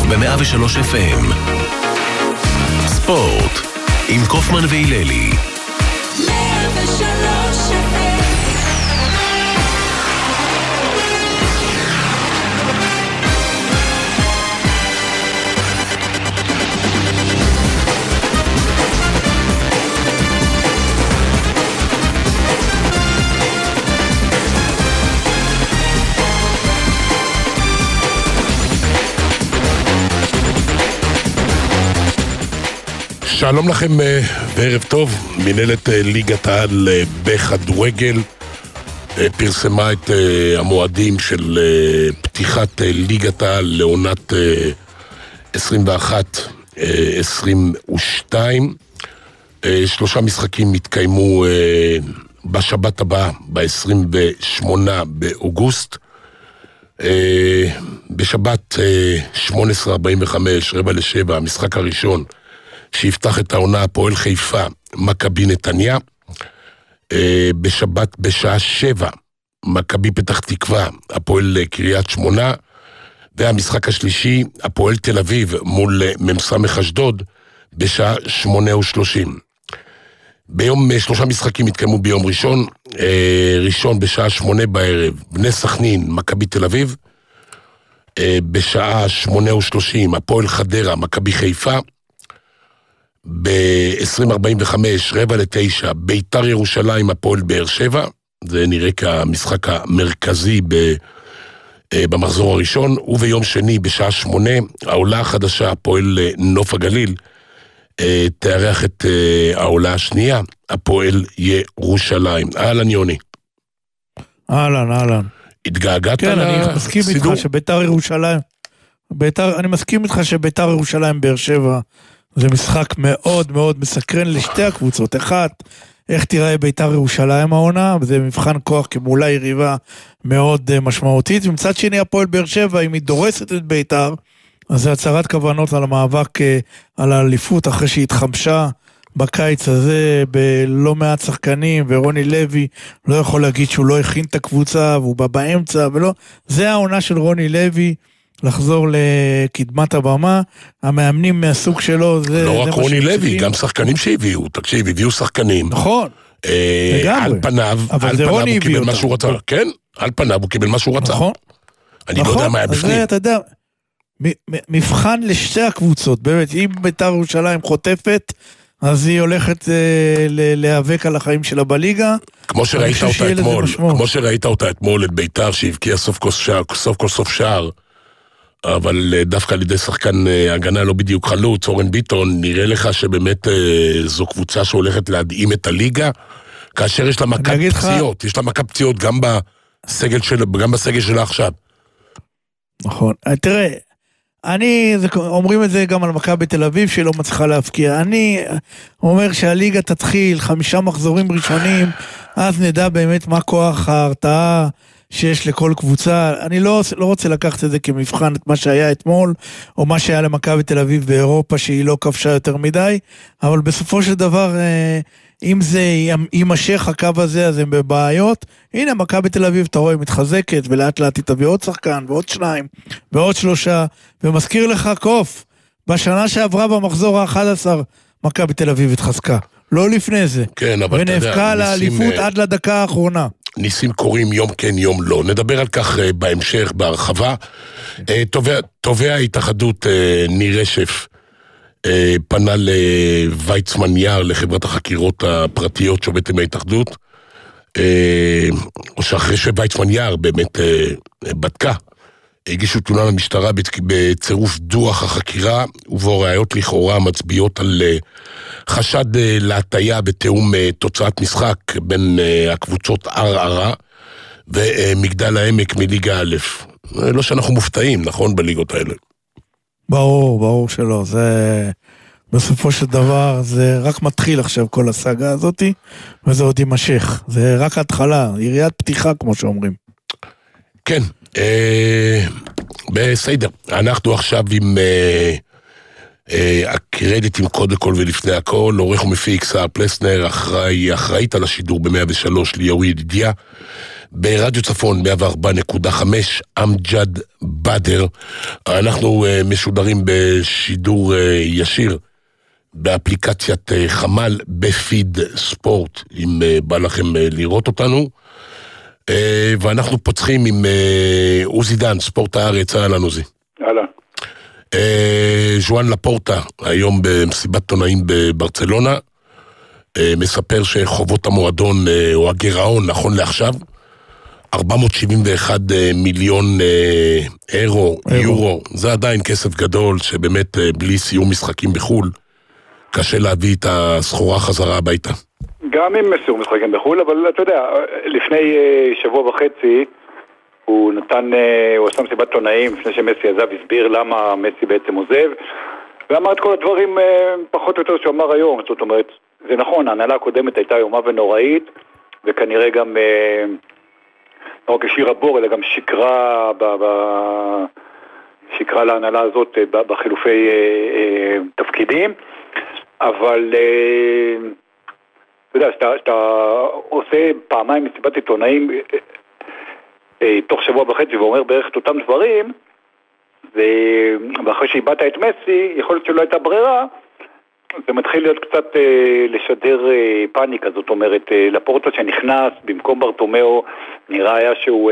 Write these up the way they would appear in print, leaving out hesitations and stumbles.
ב-103 FM. ספורט עם קופמן ואיללי. 103 FM. שלום לכם וערב טוב. מנהלת ליגת העל בכדורגל פרסמה את המועדים של פתיחת ליגת העל לעונת 21-22. 3 משחקים יתקיימו בשבת הבאה, ב-28 באוגוסט. בשבת 18:45, 18:45, המשחק הראשון שיפתח את העונה, הפועל חיפה, מכבי נתניה. בשבת בשעה 7, מכבי פתח תקווה, הפועל קריית שמונה. והמשחק השלישי, הפועל תל אביב מול מ"ס אשדוד, בשעה 8:30. ביום 3 משחקים יתקיימו ביום ראשון. ראשון בשעה 8 בערב, בני סכנין, מכבי תל אביב. בשעה 8:30, הפועל חדרה, מכבי חיפה. ב-20:45, 8:45, ביתר ירושלים, הפועל באר שבע. זה נראה כמשחק המרכזי במחזור הראשון. וביום שני בשעה 8, העולה החדשה, הפועל נוף הגליל, תארח את העולה השנייה, הפועל ירושלים. אהלן יוני. אהלן. התגעגעת כן, אני מסכים איתך שביתר ירושלים, אני מסכים איתך שביתר ירושלים באר שבע זה משחק מאוד מאוד מסקרן לשתי הקבוצות. אחת, איך תראה ביתר ירושלים העונה, וזה מבחן כוח כמולה יריבה מאוד משמעותית. ומצד שני, הפועל באר שבע, אם היא דורסת את ביתר, אז זה הצהרת כוונות על המאבק על האליפות, אחרי שהיא התחמשה בקיץ הזה בלא מעט שחקנים, ורוני לוי לא יכול להגיד שהוא לא הכין את הקבוצה, והוא בא באמצע, ולא. זה העונה של רוני לוי, לחזור לקדמת הבמה. המאמנים מהסוג שלו, זה לא רק רוני לוי, גם שחקנים שהביאו, תקשיב, הביאו שחקנים. נכון. על פניו הוא קיבל מה שהוא רצה. כן, על פניו הוא קיבל מה שהוא רצה. נכון. אני לא יודע מה היה בפנים. אתה יודע, מבחן לשתי הקבוצות, באמת, אם ביתר ירושלים חוטפת, אז היא הולכת להיאבק על החיים שלה בליגה. כמו שראית אותה אתמול, את ביתר שהבקיע סוף כל סוף שער, אבל דווקא על ידי שחקן הגנה לא בדיוק חלוץ, אורן ביטון, נראה לך שבאמת זו קבוצה שהולכת להדעים את הליגה, כאשר יש לה מכת פציעות, יש לה מכת פציעות גם בסגל שלה עכשיו. נכון, תראה, אומרים את זה גם על מכבי תל אביב שלא מצליחה להפקיע. אני אומר שהליגה תתחיל 5 מחזורים ראשונים, אז נדע באמת מה כוח ההרתעה שיש לכל קבוצה. אני לא רוצה לקחת את זה כמבחן את מה שהיה אתמול, או מה שהיה למכבי תל אביב באירופה שהיא לא כבשה יותר מדי, אבל בסופו של דבר, אם זה יימשך הקו הזה, אז הם בבעיות. הנה, מכבי תל אביב, אתה רואה, מתחזקת, ולאט לאט היא תביא עוד שחקן, ועוד 2, ועוד 3, ומזכיר לך קוף, בשנה שעברה במחזור ה-11, מכבי תל אביב התחזקה. לא לפני זה. כן, אבל אתה יודע, ונאבקה לאליפות עד לדקה האחרונה. ניסים קוראים יום כן יום לא. נדבר על כך בהמשך, בהרחבה. תובע ההתאחדות ניר רשף, פנה לוויצמן יער, לחברת החקירות הפרטיות שעובדת עם ההתאחדות, או שאחרי שוויצמן יער באמת בדקה, הגישו תלונה למשטרה בצירוף דוח החקירה, ובו ראיות לכאורה מצביעות על חשד להטיה בתאום תוצאת משחק בין הקבוצות ערערה ומגדל העמק מליגה א'. לא שאנחנו מופתעים, נכון, בליגות האלה? ברור שלא. זה בסופו של דבר, זה רק מתחיל עכשיו כל הסאגה הזאת, וזה עוד יימשך. זה רק התחלה, יריית פתיחה כמו שאומרים. כן, בסדר. אנחנו עכשיו עם הקרדיטים קודם כל ולפני הכל. עורך ומפיק סער פלסנר, אחראית על השידור ב-103 ליאור ידידיה, ברדיו צפון 104.5, אמג'ד בדר. אנחנו משודרים בשידור ישיר באפליקציית חמ"ל בפיד ספורט, אם בא לכם לראות אותנו. ואנחנו פותחים עם עוזי דן, ספורט הארץ. אהלן עוזי. אהלן. ז'ואן לפורטה, היום במסיבת עיתונאים בברצלונה, מספר שחובות המועדון, או הגירעון נכון לעכשיו, 471 מיליון יורו. זה עדיין כסף גדול, שבאמת בלי סיום משחקים בחול, קשה להביא את הסחורה חזרה הביתה. גם עם סיום משחקים בחול, אבל אתה יודע, לפני שבוע וחצי, הוא עשה מסיבת עיתונאים, לפני שמסי עזב, הסביר למה מסי בעצם עוזב, ואמר את כל הדברים פחות או יותר שהוא אמר היום. זאת אומרת, זה נכון, ההנהלה הקודמת הייתה איומה ונוראית, וכנראה גם לא רק השאירה בור, אלא גם שקרה להנהלה הזאת בחילופי תפקידים. אבל אתה יודע, שאתה עושה פעמיים מסיבת עיתונאים תוך שבוע וחצי ואומר בערך את אותם דברים, ואחרי שאיבדת את מסי, יכול להיות שלא הייתה ברירה, זה מתחיל להיות קצת לשדר פאניקה. זאת אומרת, לפורטה שנכנס במקום ברטומאו, נראה היה שהוא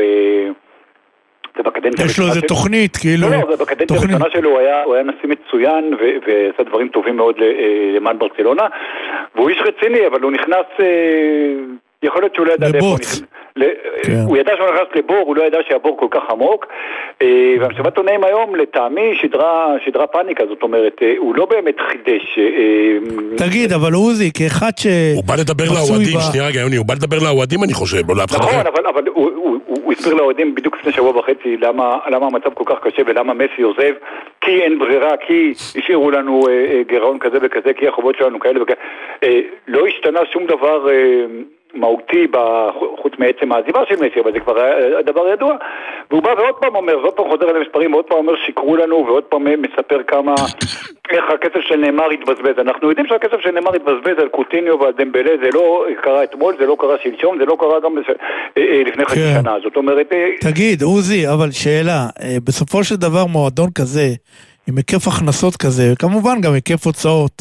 יש לו איזה תוכנית, כאילו... לא, בקדנציה הראשונה שלו הוא היה נשיא מצוין ועשה דברים טובים מאוד למען ברצלונה, והוא איש רציני, אבל הוא נכנס... יכול להיות שהוא לא ידע... לבוץ. הוא ידע שהוא נכנס לבור, הוא לא ידע שהבור כל כך עמוק, והמסיבת עיתונאים היום לטעמי שדרה פאניקה. זאת אומרת, הוא לא באמת חידש. תגיד, אבל עוזי, כאחד ש... הוא בא לדבר לאוהדים, שנייה רגע, יוני, הוא בא לדבר לאוהדים, אני חושב, לא לאף אחד אחר. נכון, אבל הוא הסביר לאוהדים בדיוק לפני שבוע וחצי למה המצב כל כך קשה ולמה מסי עוזב, כי אין ברירה, כי השאירו לנו גירעון כזה וכזה, כי החובות שלנו כאלה וכאלה. לא השתנה שום דבר מהותי חוץ מעצם העזיבה של מסי, אבל זה כבר הדבר ידוע. והוא בא ועוד פעם אומר, ועוד פעם חוזר על המספרים, ועוד פעם אומר שיקרו לנו, ועוד פעם מספר איך הכסף של נאמר התבזבז. אנחנו יודעים שהכסף של נאמר התבזבז על קוטיניו ועל דמבלה, זה לא קרה אתמול, זה לא קרה שלשום, זה לא קרה גם לפני חצי שנה. זאת אומרת... תגיד, עוזי, אבל שאלה, בסופו של דבר מועדון כזה, עם היקף הכנסות כזה, וכמובן גם היקף הוצאות,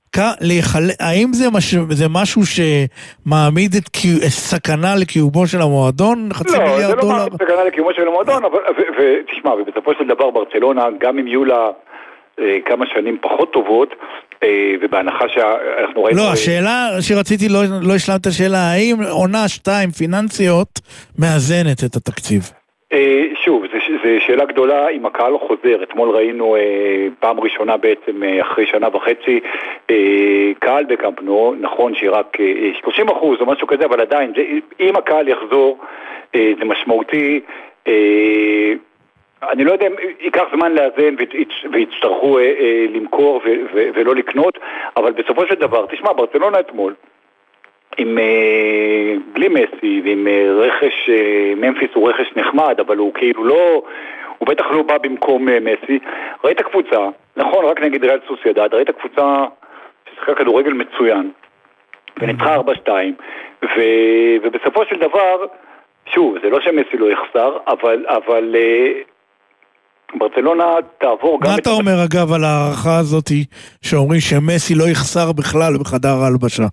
האם זה משהו שמעמיד סכנה לקיומו של המועדון? $500 מיליון? לא, זה לא סכנה לקיומו של המועדון, ותשמע, ובסופו של דבר ברצלונה, גם אם יהיו לה כמה שנים פחות טובות, ובהנחה שאנחנו ראינו... לא, השאלה שרציתי, לא השלמת את השאלה, האם עונה 2 פיננסיות מאזנת את התקציב? שוב, זו שאלה גדולה אם הקהל חוזר. אתמול ראינו פעם ראשונה בעצם אחרי שנה וחצי קהל בקאמפ נו, נכון שרק 30% או משהו כזה, אבל עדיין אם הקהל יחזור זה משמעותי. אני לא יודע אם ייקח זמן לאזן ויצטרכו למכור ולא לקנות, אבל בסופו של דבר, תשמע, ברצלונה אתמול עם בלי מסי ועם רכש, ממפיס הוא רכש נחמד, אבל הוא כאילו לא, הוא בטח לא בא במקום מסי. ראית קבוצה, נכון, רק נגיד ריאל סוסיידד, ראית קבוצה ששיחקה כדורגל מצוין וניצחה 4-2, ובסופו של דבר, שוב, זה לא שמסי לא יחסר, אבל ברצלונה תעבור גם... מה אתה אומר אגב על הערכה הזאת שאומרים שמסי לא יחסר בכלל בחדר ההלבשה?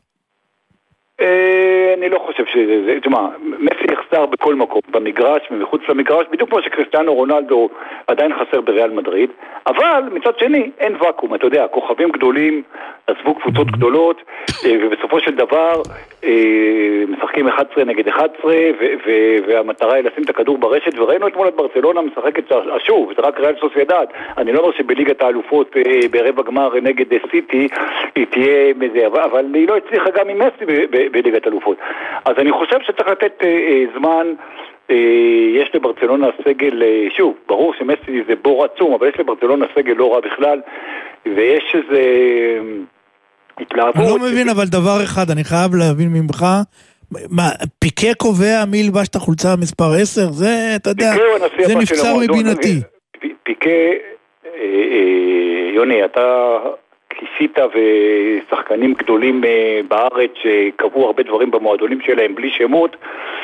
אני לא חושב שזה, תשמע, מסי יחסר בכל מקום, במגרש ומחוץ למגרש, בדיוק כמו שקריסטיאנו רונלדו עדיין חסר בריאל מדריד, אבל מצד שני אין וקום, אתה יודע, כוכבים גדולים עזבו קבוצות גדולות, ובסופו של דבר משחקים 11 נגד 11, והמטרה היא לשים את הכדור ברשת, וראינו אתמול את ברצלונה משחקת, שוב, זה רק ריאל סוסיידד, אני לא אומר שבליגת האלופות ברבע גמר נגד סיטי היא תהיה מזה, אבל היא לא הצליחה גם עם מסי בליגת האלופות. אז אני חושב שצריך לתת זמן. יש לברצלונה סגל, שוב, ברור שמסי זה בור עצום, אבל יש לברצלונה סגל לא רע בכלל, ויש איזה התלהבות. אני לא מבין, אבל דבר אחד, אני חייב להבין ממך, פיקה קובע מי ילבש את החולצה מספר 10? זה, אתה יודע, זה נפצר מבינתי. פיקה, יוני, אתה קיסיטה ושחקנים גדולים בארץ שקבעו הרבה דברים במועדונים שלהם בלי שמות.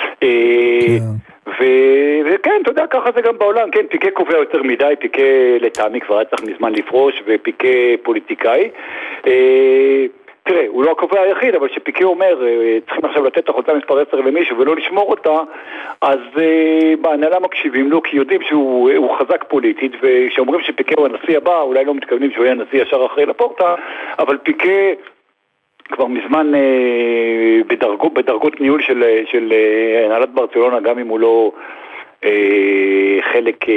וכן, אתה יודע, ככה זה גם בעולם. כן, פיקה קובע יותר מדי, פיקה לטעמי כבר היה צריך מזמן לפרוש, ופיקה פוליטיקאי. תראה, הוא לא הקובע היחיד, אבל שפיקה אומר, צריכים עכשיו לתת את החולצה מספר 10 למישהו ולא לשמור אותה, אז בהנהלה מקשיבים לו, כי יודעים שהוא חזק פוליטית, ושאומרים שפיקה הוא הנשיא הבא, אולי לא מתכוונים שהוא יהיה הנשיא ישר אחרי לפורטה, אבל פיקה כבר מזמן בדרגות ניהול של הנהלת ברצלונה, גם אם הוא לא חלק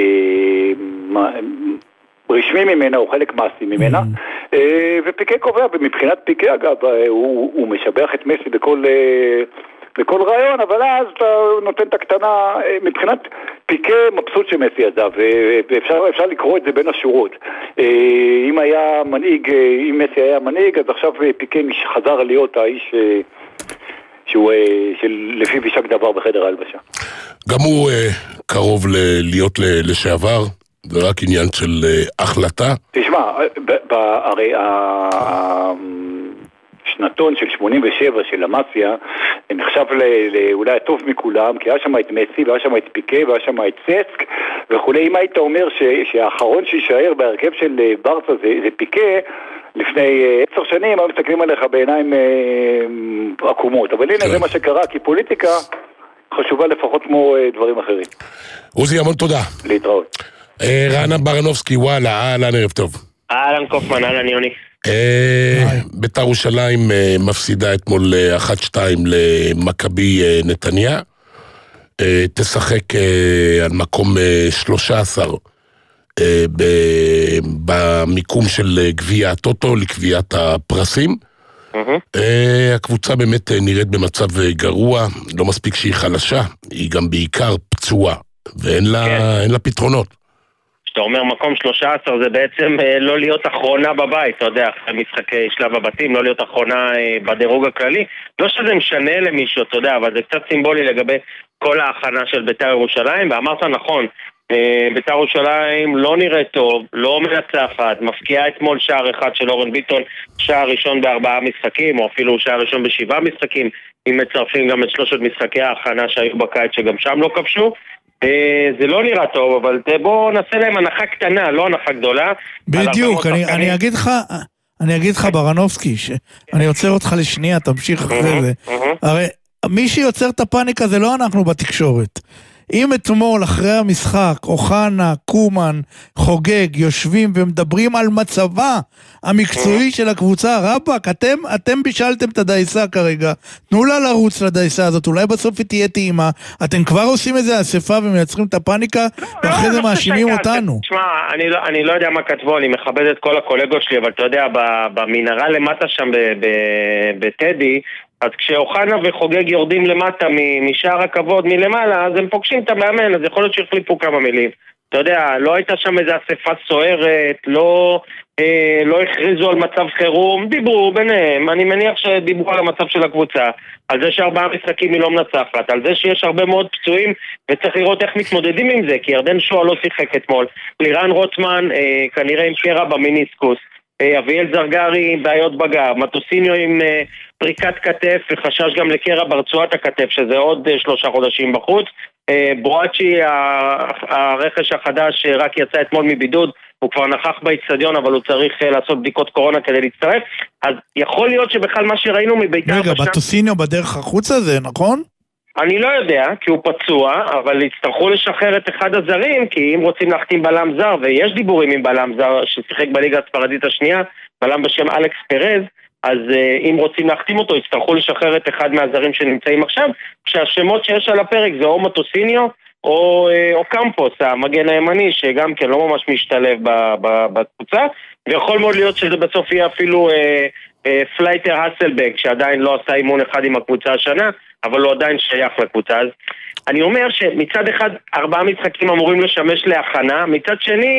רשמי ממנה או חלק מעשי ממנה, ופיקה קובע, ומבחינת פיקה אגב הוא משבח את מסי בכל רעיון, אבל אז אתה נותן את הקטנה. מבחינת פיקה מבסוט שמסי עזב, ואפשר לקרוא את זה בין השורות. אם היה מנהיג, אם מסי היה מנהיג, אז עכשיו פיקה חזר להיות האיש שלפיו יישק דבר בחדר ההלבשה. גם הוא קרוב להיות לשעבר, זה רק עניין של החלטה. תשמע, הרי שנתון של 87 של המאפיה נחשב אולי הטוב מכולם, כי היה שם את מסי והיה שם את פיקה והיה שם את ססק וכולי. אם היית אומר שהאחרון שישאר בהרכב של ברצה זה פיקה, לפני 10 שנים היו מסתכלים עליך בעיניים עקומות. אבל הנה זה מה שקרה, כי פוליטיקה חשובה לפחות כמו דברים אחרים. עוזי, המון תודה. להתראות. רענן ברנובסקי, וואלה, אהלן, ערב טוב. אהלן קופמן, אהלן יוני. בית"ר ירושלים מפסידה אתמול 1-2 למכבי נתניה, תשחק על מקום 13 במיקום של גביע הטוטו לקביעת הפרסים. הקבוצה באמת נראית במצב גרוע, לא מספיק שהיא חלשה, היא גם בעיקר פצועה, ואין לה פתרונות. כשאתה אומר מקום 13 זה בעצם לא להיות אחרונה בבית, אתה יודע, אחרי משחקי שלב הבתים, לא להיות אחרונה בדירוג הכללי. לא שזה משנה למישהו, אתה יודע, אבל זה קצת סימבולי לגבי כל ההכנה של בית"ר ירושלים, ואמרת נכון, בית"ר ירושלים לא נראה טוב, לא מנצחת, מפקיעה אתמול שער אחד של אורן ביטון, שער ראשון ב4 משחקים, או אפילו שער ראשון ב7 משחקים, אם מצרפים גם את 3 משחקי ההכנה שהיו בקיץ שגם שם לא כבשו. זה לא נראה טוב, אבל בוא נעשה להם הנחה קטנה, לא הנחה גדולה. בדיוק, אני אגיד לך ברנובסקי, אני עוצר אותך לשנייה, תמשיך אחרי זה. הרי מי שיוצר את הפאניקה זה לא אנחנו בתקשורת. אם אתמול אחרי המשחק אוחנה, קומן, חוגג יושבים ומדברים על מצבה המקצועי של הקבוצה, רבק, אתם בישלתם את הדייסה כרגע, תנו לה לרוץ לדייסה הזאת, אולי בסוף היא תהיה טעימה. אתם כבר עושים איזה אספה ומייצרים את הפאניקה ואחרי זה מאשימים אותנו. תשמע, אני לא יודע מה כתבו, אני מכבד את כל הקולגות שלי, אבל אתה יודע, במנהרה למטה שם בטדי, אז כשאוחנה וחוגג יורדים למטה משער הכבוד מלמעלה, אז הם פוגשים את המאמן, אז יכול להיות שהחליפו כמה מילים. אתה יודע, לא הייתה שם איזו אספה סוערת, לא הכריזו על מצב חירום, דיברו ביניהם, אני מניח שדיברו על המצב של הקבוצה, על זה ש4 משחקים היא לא מנצחת, על זה שיש הרבה מאוד פצועים, וצריך לראות איך מתמודדים עם זה, כי ירדן שואה לא שיחק אתמול, לירן רוטמן כנראה עם קרע במיניסקוס, אביאל זרגרי עם בעיות בגב, מטוסיניו עם פריקת כתף וחשש גם לקרע ברצועת הכתף, שזה עוד 3 חודשים בחוץ. בואצ'י, הרכש החדש רק יצא אתמול מבידוד, הוא כבר נכח באצטדיון, אבל הוא צריך לעשות בדיקות קורונה כדי להצטרף. אז יכול להיות שבכלל מה שראינו מבית"ר... רגע, מטוסיניו בדרך החוצה זה, נכון? אני לא יודע, כי הוא פצוע, אבל יצטרכו לשחרר את אחד הזרים, כי אם רוצים להחתים בלם זר, ויש דיבורים עם בלם זר ששיחק בליגה הספרדית השנייה, בלם בשם אלכס פרז, אז אם רוצים להחתים אותו, יצטרכו לשחרר את אחד מהזרים שנמצאים עכשיו, כשהשמות שיש על הפרק זה או מטוסיניו, או קמפוס, המגן הימני, שגם כן לא ממש משתלב בקבוצה, ויכול מאוד להיות שזה בסוף יהיה אפילו פלייטר הסלבק, שעדיין לא עשה אימון אחד עם הקבוצה השנה, אבל הוא עדיין שייך לקבוצה. אז אני אומר שמצד אחד 4 משחקים אמורים לשמש להכנה, מצד שני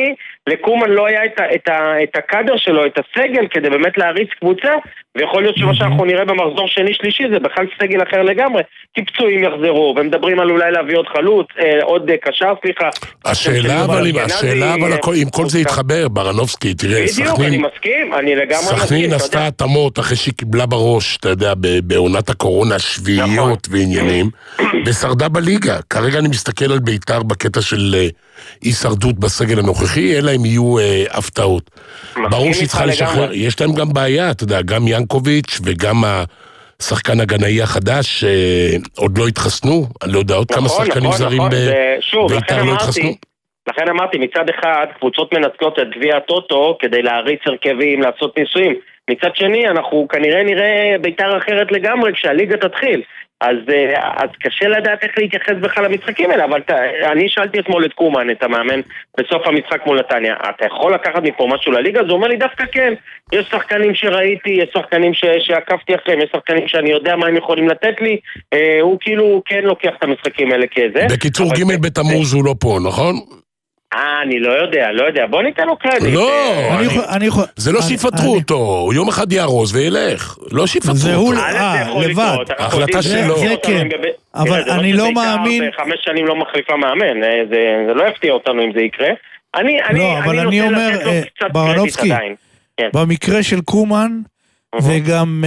לקומן לא היה את הקאדר שלו, את הסגל, כדי באמת להריץ קבוצה, ויכול להיות שמה שאנחנו נראה במחזור שני-שלישי, זה בכלל סגל אחר לגמרי, כי פצועים יחזרו, ומדברים על אולי להביא עוד חלוץ, עוד קשר, סליחה. השאלה אבל אם כל זה יתחבר, ברנובסקי, תראה, בדיוק, אני מסכים, אני לגמרי מסכים. סכנין עשתה התאמות אחרי שהיא קיבלה בראש, אתה יודע, בעונת הקורונה, שביעיות ועניינים, ושרדה בליגה. כרגע אני מסתכל על ביתר בקטע של הישרדות בסגל הנוכחי, אלא אם יהיו הפתעות. ברור שהיא צריכה לשחרר, יש להם גם בעיה, אתה יודע, גם ינקוביץ' וגם השחקן הגנאי החדש עוד לא התחסנו, אני לא יודע, עוד כמה שחקנים זרים ביתר לא התחסנו. לכן אמרתי, מצד אחד, קבוצות מנצלות את גביע הטוטו כדי להריץ הרכבים, לעשות ניסויים. מצד שני, אנחנו כנראה נראה ביתר אחרת לגמרי כשהליגה תתחיל. אז קשה לדעת איך להתייחס בכלל למשחקים האלה, אבל אני שאלתי אתמול את קומן, את המאמן, בסוף המשחק מול נתניה, אתה יכול לקחת מפה משהו לליגה? אז הוא אומר לי דווקא כן, יש שחקנים שראיתי, יש שחקנים שעקפתי אחריהם, יש שחקנים שאני יודע מה הם יכולים לתת לי, הוא כאילו כן לוקח את המשחקים האלה כזה. בקיצור ג' בתמוז הוא לא פה, נכון? אני לא יודע, בוא ניתן לו קרדיט. לא, זה לא שיפטרו אותו, יום אחד יארוז וילך, לא שיפטרו אותו. לבד, ההחלטה שלו. זה כן, אבל אני לא מאמין. 5 שנים לא מחליפה מאמן, זה לא יפתיע אותנו אם זה יקרה. לא, אבל אני אומר, ברנובסקי, במקרה של קומן, זה גם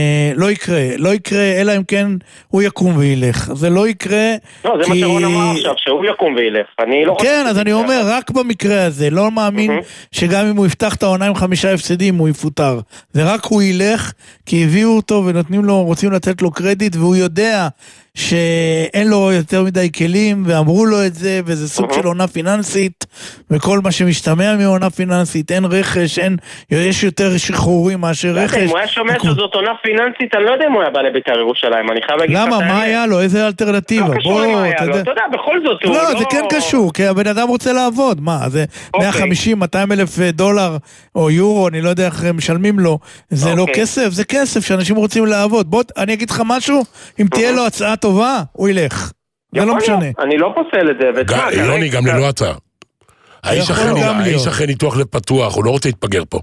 לא יקרה, אלא אם כן הוא יקום וילך. זה לא יקרה. לא, זה מה שרון אמר עכשיו, שהוא יקום וילך. כן, אז אני אומר, רק במקרה הזה, לא מאמין שגם אם הוא יפתח את העונה עם 5 הפסדים, הוא יפוטר. זה רק הוא ילך, כי הביאו אותו ונותנים לו, רוצים לתת לו קרדיט, והוא יודע שאין לו יותר מדי כלים, ואמרו לו את זה, וזה סוג של עונה פיננסית, וכל מה שמשתמע מעונה פיננסית, אין רכש, יש יותר שחרורים מאשר רכש. אם הוא היה שומע שזאת עונה פיננסית, אני לא יודע אם הוא היה בא לבית"ר ירושלים, אני חייב להגיד... למה? מה היה לו? איזה אלטרנטיבה? לא קשור אם היה לו, אתה יודע, בכל זאת הוא לא... זה כן קשור, כי הבן אדם רוצה לעבוד, מה? זה 150, 200 אלף דולר, או יורו, אני לא יודע איך משלמים לו, זה לא כסף, זה כסף שאנשים רוצים לעבוד. בוא, אני אגיד לך משהו, אם תהיה לו הצעה טובה, הוא ילך. זה לא משנה. אני לא פוסל את זה. יוני, גם ללא הצעה. האיש אחרי ניתוח לב פתוח, הוא לא רוצה להתפגר פה.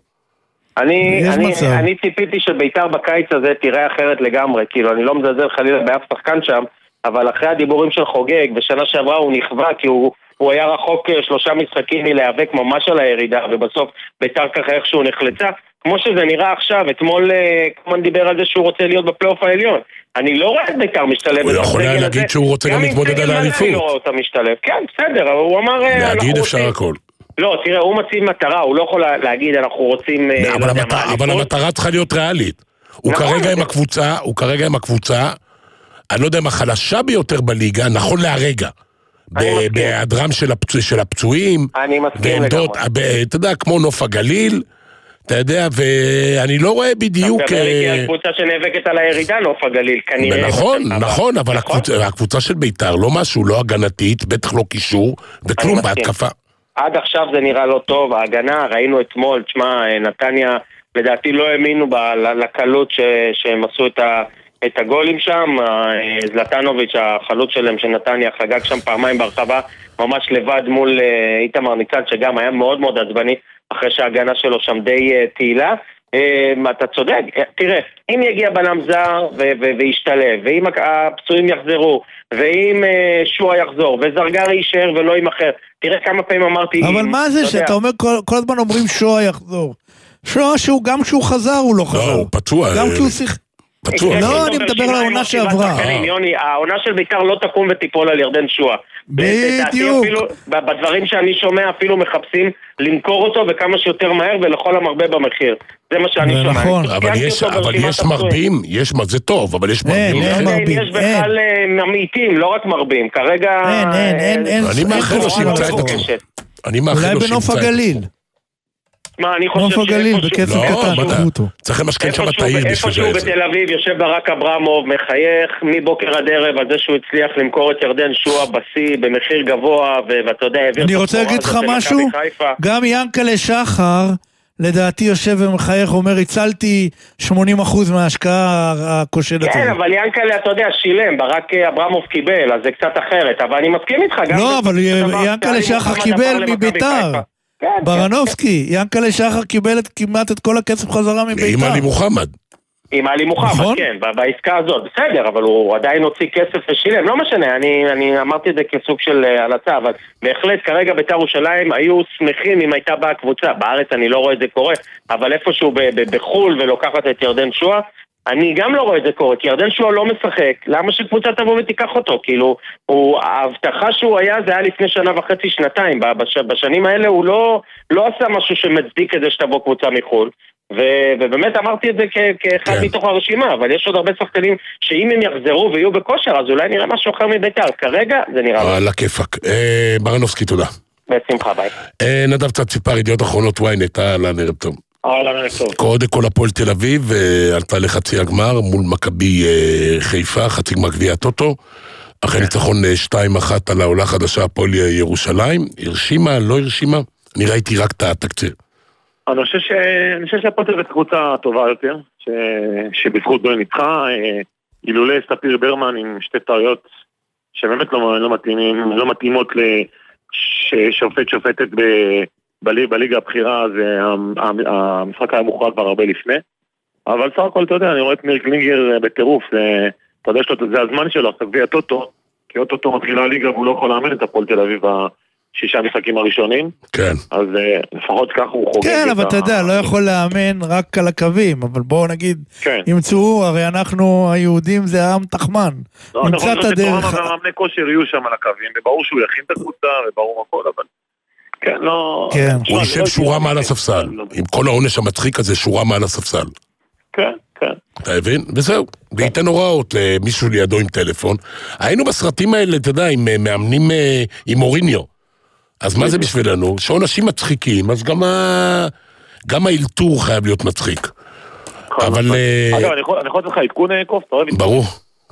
אני ציפיתי שביתר בקיץ הזה תראה אחרת לגמרי, כאילו אני לא מזלזל חלילה באף שחקן שם, אבל אחרי הדיבורים של חוגג, בשנה שעברה הוא נכווה, כי הוא היה רחוק 3 משחקים מלהיאבק ממש על הירידה, ובסוף ביתר ככה איכשהו נחלצה, כמו שזה נראה עכשיו, אתמול קומן דיבר על זה שהוא רוצה להיות בפלייאוף העליון. אני לא רואה את ביתר משתלב. הוא יכול להגיד שהוא רוצה גם להתמודד על האליפות. אני לא רואה אותה משתלב. כן, בסדר, אבל הוא אמר... להגיד אפשר הכל. לא, תראה, הוא מציב מטרה, הוא לא יכול להגיד, אנחנו רוצים... אבל המטרה צריכה להיות ריאלית. הוא כרגע עם הקבוצה, אני לא יודע אם החלשה ביותר בליגה, נכון להרגע. בהיעדרם של הפצועים. אני מסכים לגמרי. אתה יודע, כמו נוף הגליל, אתה יודע, ואני לא רואה בדיוק... אתה מדבר איתי על קבוצה שנאבקת על הירידה, נוף הגליל, כנראה... נכון, אבל הקבוצה של ביתר לא משהו, לא הגנתית, בטח לא קישור, וכלום בהתקפה. עד עכשיו זה נראה לא טוב, ההגנה, ראינו אתמול, תשמע, נתניה, לדעתי לא האמינו לקלות שהם עשו את הגולים שם, זלטנוביץ', החלוץ שלהם של נתניה, חגג שם פעמיים ברחבה, ממש לבד מול איתמר ניצן, שגם היה מאוד מאוד עצבני, אחרי שההגנה שלו שם די תהילה. אתה צודק, תראה, אם יגיע בלם זר וישתלב, ואם הפצועים יחזרו, ואם שועה יחזור, וזרגרי יישאר ולא יימחר, תראה כמה פעמים אמרתי... אבל מה זה שאתה אומר, כל הזמן אומרים שועה יחזור. שועה גם כשהוא חזר הוא לא חזר. לא, הוא פצוע. גם כשהוא שיח... לא, אני מדבר על העונה שעברה. העונה של ביתר לא תקום ותיפול על ירדן שועה. בדיוק. בדברים שאני שומע אפילו מחפשים למכור אותו וכמה שיותר מהר ולכל המרבה במחיר. זה מה שאני שומע. נכון. אבל יש מרבים, זה טוב, אבל יש מרבים. יש בכלל ממעיטים, לא רק מרבים. כרגע... אין. אני מאחל לו שימצא את הקשר. אולי בנוף הגליל. מה, אני חושב גליל, בכסף קטן, צריך למשכן שם התאיר. איפשהו בתל אביב יושב ברק אברמוב, מחייך מבוקר עד ערב על זה שהוא הצליח למכור את ירדן שועה בשיא במחיר גבוה, ואתה יודע, אני רוצה להגיד לך משהו, גם ינקלה שחר, לדעתי יושב ומחייך, אומר, הצלתי 80% מההשקעה הכושלת. כן, אבל ינקלה, אתה יודע, שילם, ברק אברמוב קיבל, אז זה קצת אחרת, אבל אני מסכים איתך. לא, אבל ינקלה שחר קיבל מביתר. ברנובסקי, ינקלה שחר קיבל כמעט את כל הכסף חזרה מביתר. עם עלי מוחמד. עם עלי מוחמד, כן, בעסקה הזאת, בסדר, אבל הוא עדיין הוציא כסף ושילם, לא משנה, אני אמרתי את זה כסוג של הלצה, אבל בהחלט כרגע בית"ר ירושלים היו שמחים אם הייתה בה הקבוצה, בארץ אני לא רואה את זה קורה, אבל איפשהו בחול ולוקחת את ירדן שועה, אני גם לא רואה את זה קורה, כי ירדן שועה לא משחק, למה שקבוצה תבוא ותיקח אותו? כאילו, ההבטחה שהוא היה, זה היה לפני שנה וחצי, שנתיים, בשנים האלה הוא לא עשה משהו שמצדיק כזה שתבוא קבוצה מחול, ובאמת אמרתי את זה כאחד מתוך הרשימה, אבל יש עוד הרבה שחקנים שאם הם יחזרו ויהיו בכושר, אז אולי נראה משהו אחר מבית"ר. כרגע זה נראה על הכיפק. ברנובסקי, תודה. בשמחה, ביי. נדב צציפר, ידיעות אחרונות ynet, אהלן, ערב טוב. אהלן, טוב. קודם כל הפועל תל אביב, עלתה לחצי הגמר מול מכבי חיפה, חצי גמר גביע הטוטו, אחרי ניצחון 2-1 על העולה חדשה הפועל ירושלים. הרשימה, לא הרשימה? אני ראיתי רק את התקציר. אני חושב שהפועל תל אביב קבוצה טובה יותר, שבזכות בו ניצחה, אילולא ספיר ברמן עם שתי טעויות שבאמת לא מתאימות שופטת בליגה הבחירה, אז המשחק היה מוכרע כבר הרבה לפני. אבל סך הכל, אתה יודע, אני רואה את ניר קלינגר בטירוף, אתה יודע זה הזמן שלו, עכשיו גביע הטוטו, כי אוטוטו מתחילה הליגה והוא לא יכול לאמן את הפועל תל אביב בשישה המשחקים הראשונים. כן. אז לפחות כך הוא חוגג. כן, אבל אתה יודע, לא יכול לאמן רק על הקווים, אבל בואו נגיד, ימצאו, הרי אנחנו היהודים זה העם תחמן. לא, אני חושב שתורמה והמאמני כושר יהיו שם על הקווים, וברור שהוא יכין את הקבוצה, וברור הכל, אבל כן, לא... הוא יישב שורה מעל הספסל, עם כל העונש המצחיק הזה, שורה מעל הספסל. כן, כן. אתה הבין? וזהו, וייתן הוראות למישהו לידו עם טלפון. היינו בסרטים האלה, אתה יודע, עם מאמנים עם מוריניו. אז מה זה בשבילנו? שאנשים מצחיקים, אז גם האלתור חייב להיות מצחיק. אבל... אגב, אני יכול לתת לך עדכון קוף, אתה אוהב עדכון? ברור.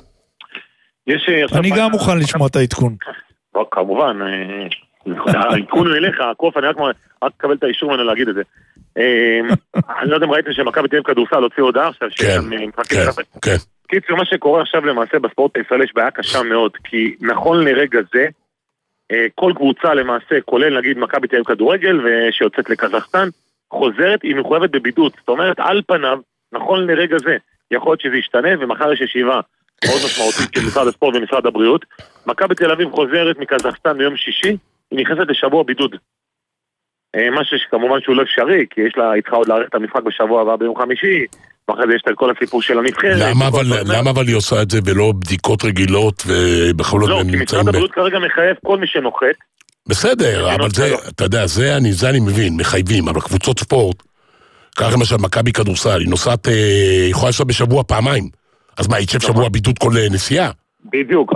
אני גם מוכן לשמוע את העדכון. כמובן, העדכון הוא אליך, קוף, אני רק קבל את האישור ממנו להגיד את זה. אני לא יודע אם ראיתם שמכבי תל אביב כדורסל הוציא הודעה עכשיו, כן. קיצור, מה שקורה עכשיו למעשה בספורט הישראלי יש בעיה קשה מאוד, כי נכון לרגע זה, כל קבוצה למעשה, כולל נגיד מכבי תל אביב כדורגל שיוצאת לקזחסטן, חוזרת, היא מחויבת בבידוד. זאת אומרת, על פניו, נכון לרגע זה, יכול להיות שזה ישתנה, ומחר יש ישיבה מאוד משמעותית של משרד הספורט ומשרד הבריאות. מכבי תל אביב חוזרת מקזחסטן ביום שישי, היא נכנסת לשבוע בידוד. משהו שכמובן שהוא לא אפשרי, כי היא צריכה עוד להאריך את המשחק בשבוע הבא ביום חמישי, ואחרי זה יש את כל הסיפור של הנבחרת. למה אבל היא עושה את זה ולא בדיקות רגילות ובכל זאת לא, כי משרד הבריאות כרגע מחייב כל מי שנוחת. בסדר, אבל זה, אתה יודע, זה אני מבין, מחייבים, אבל קבוצות ספורט, כך למשל מכבי כדורסל, היא נוסעת, יכולה לעשות בשבוע פעמיים, אז מה, היא תשב שבוע בידוד כל נסיעה? בדיוק,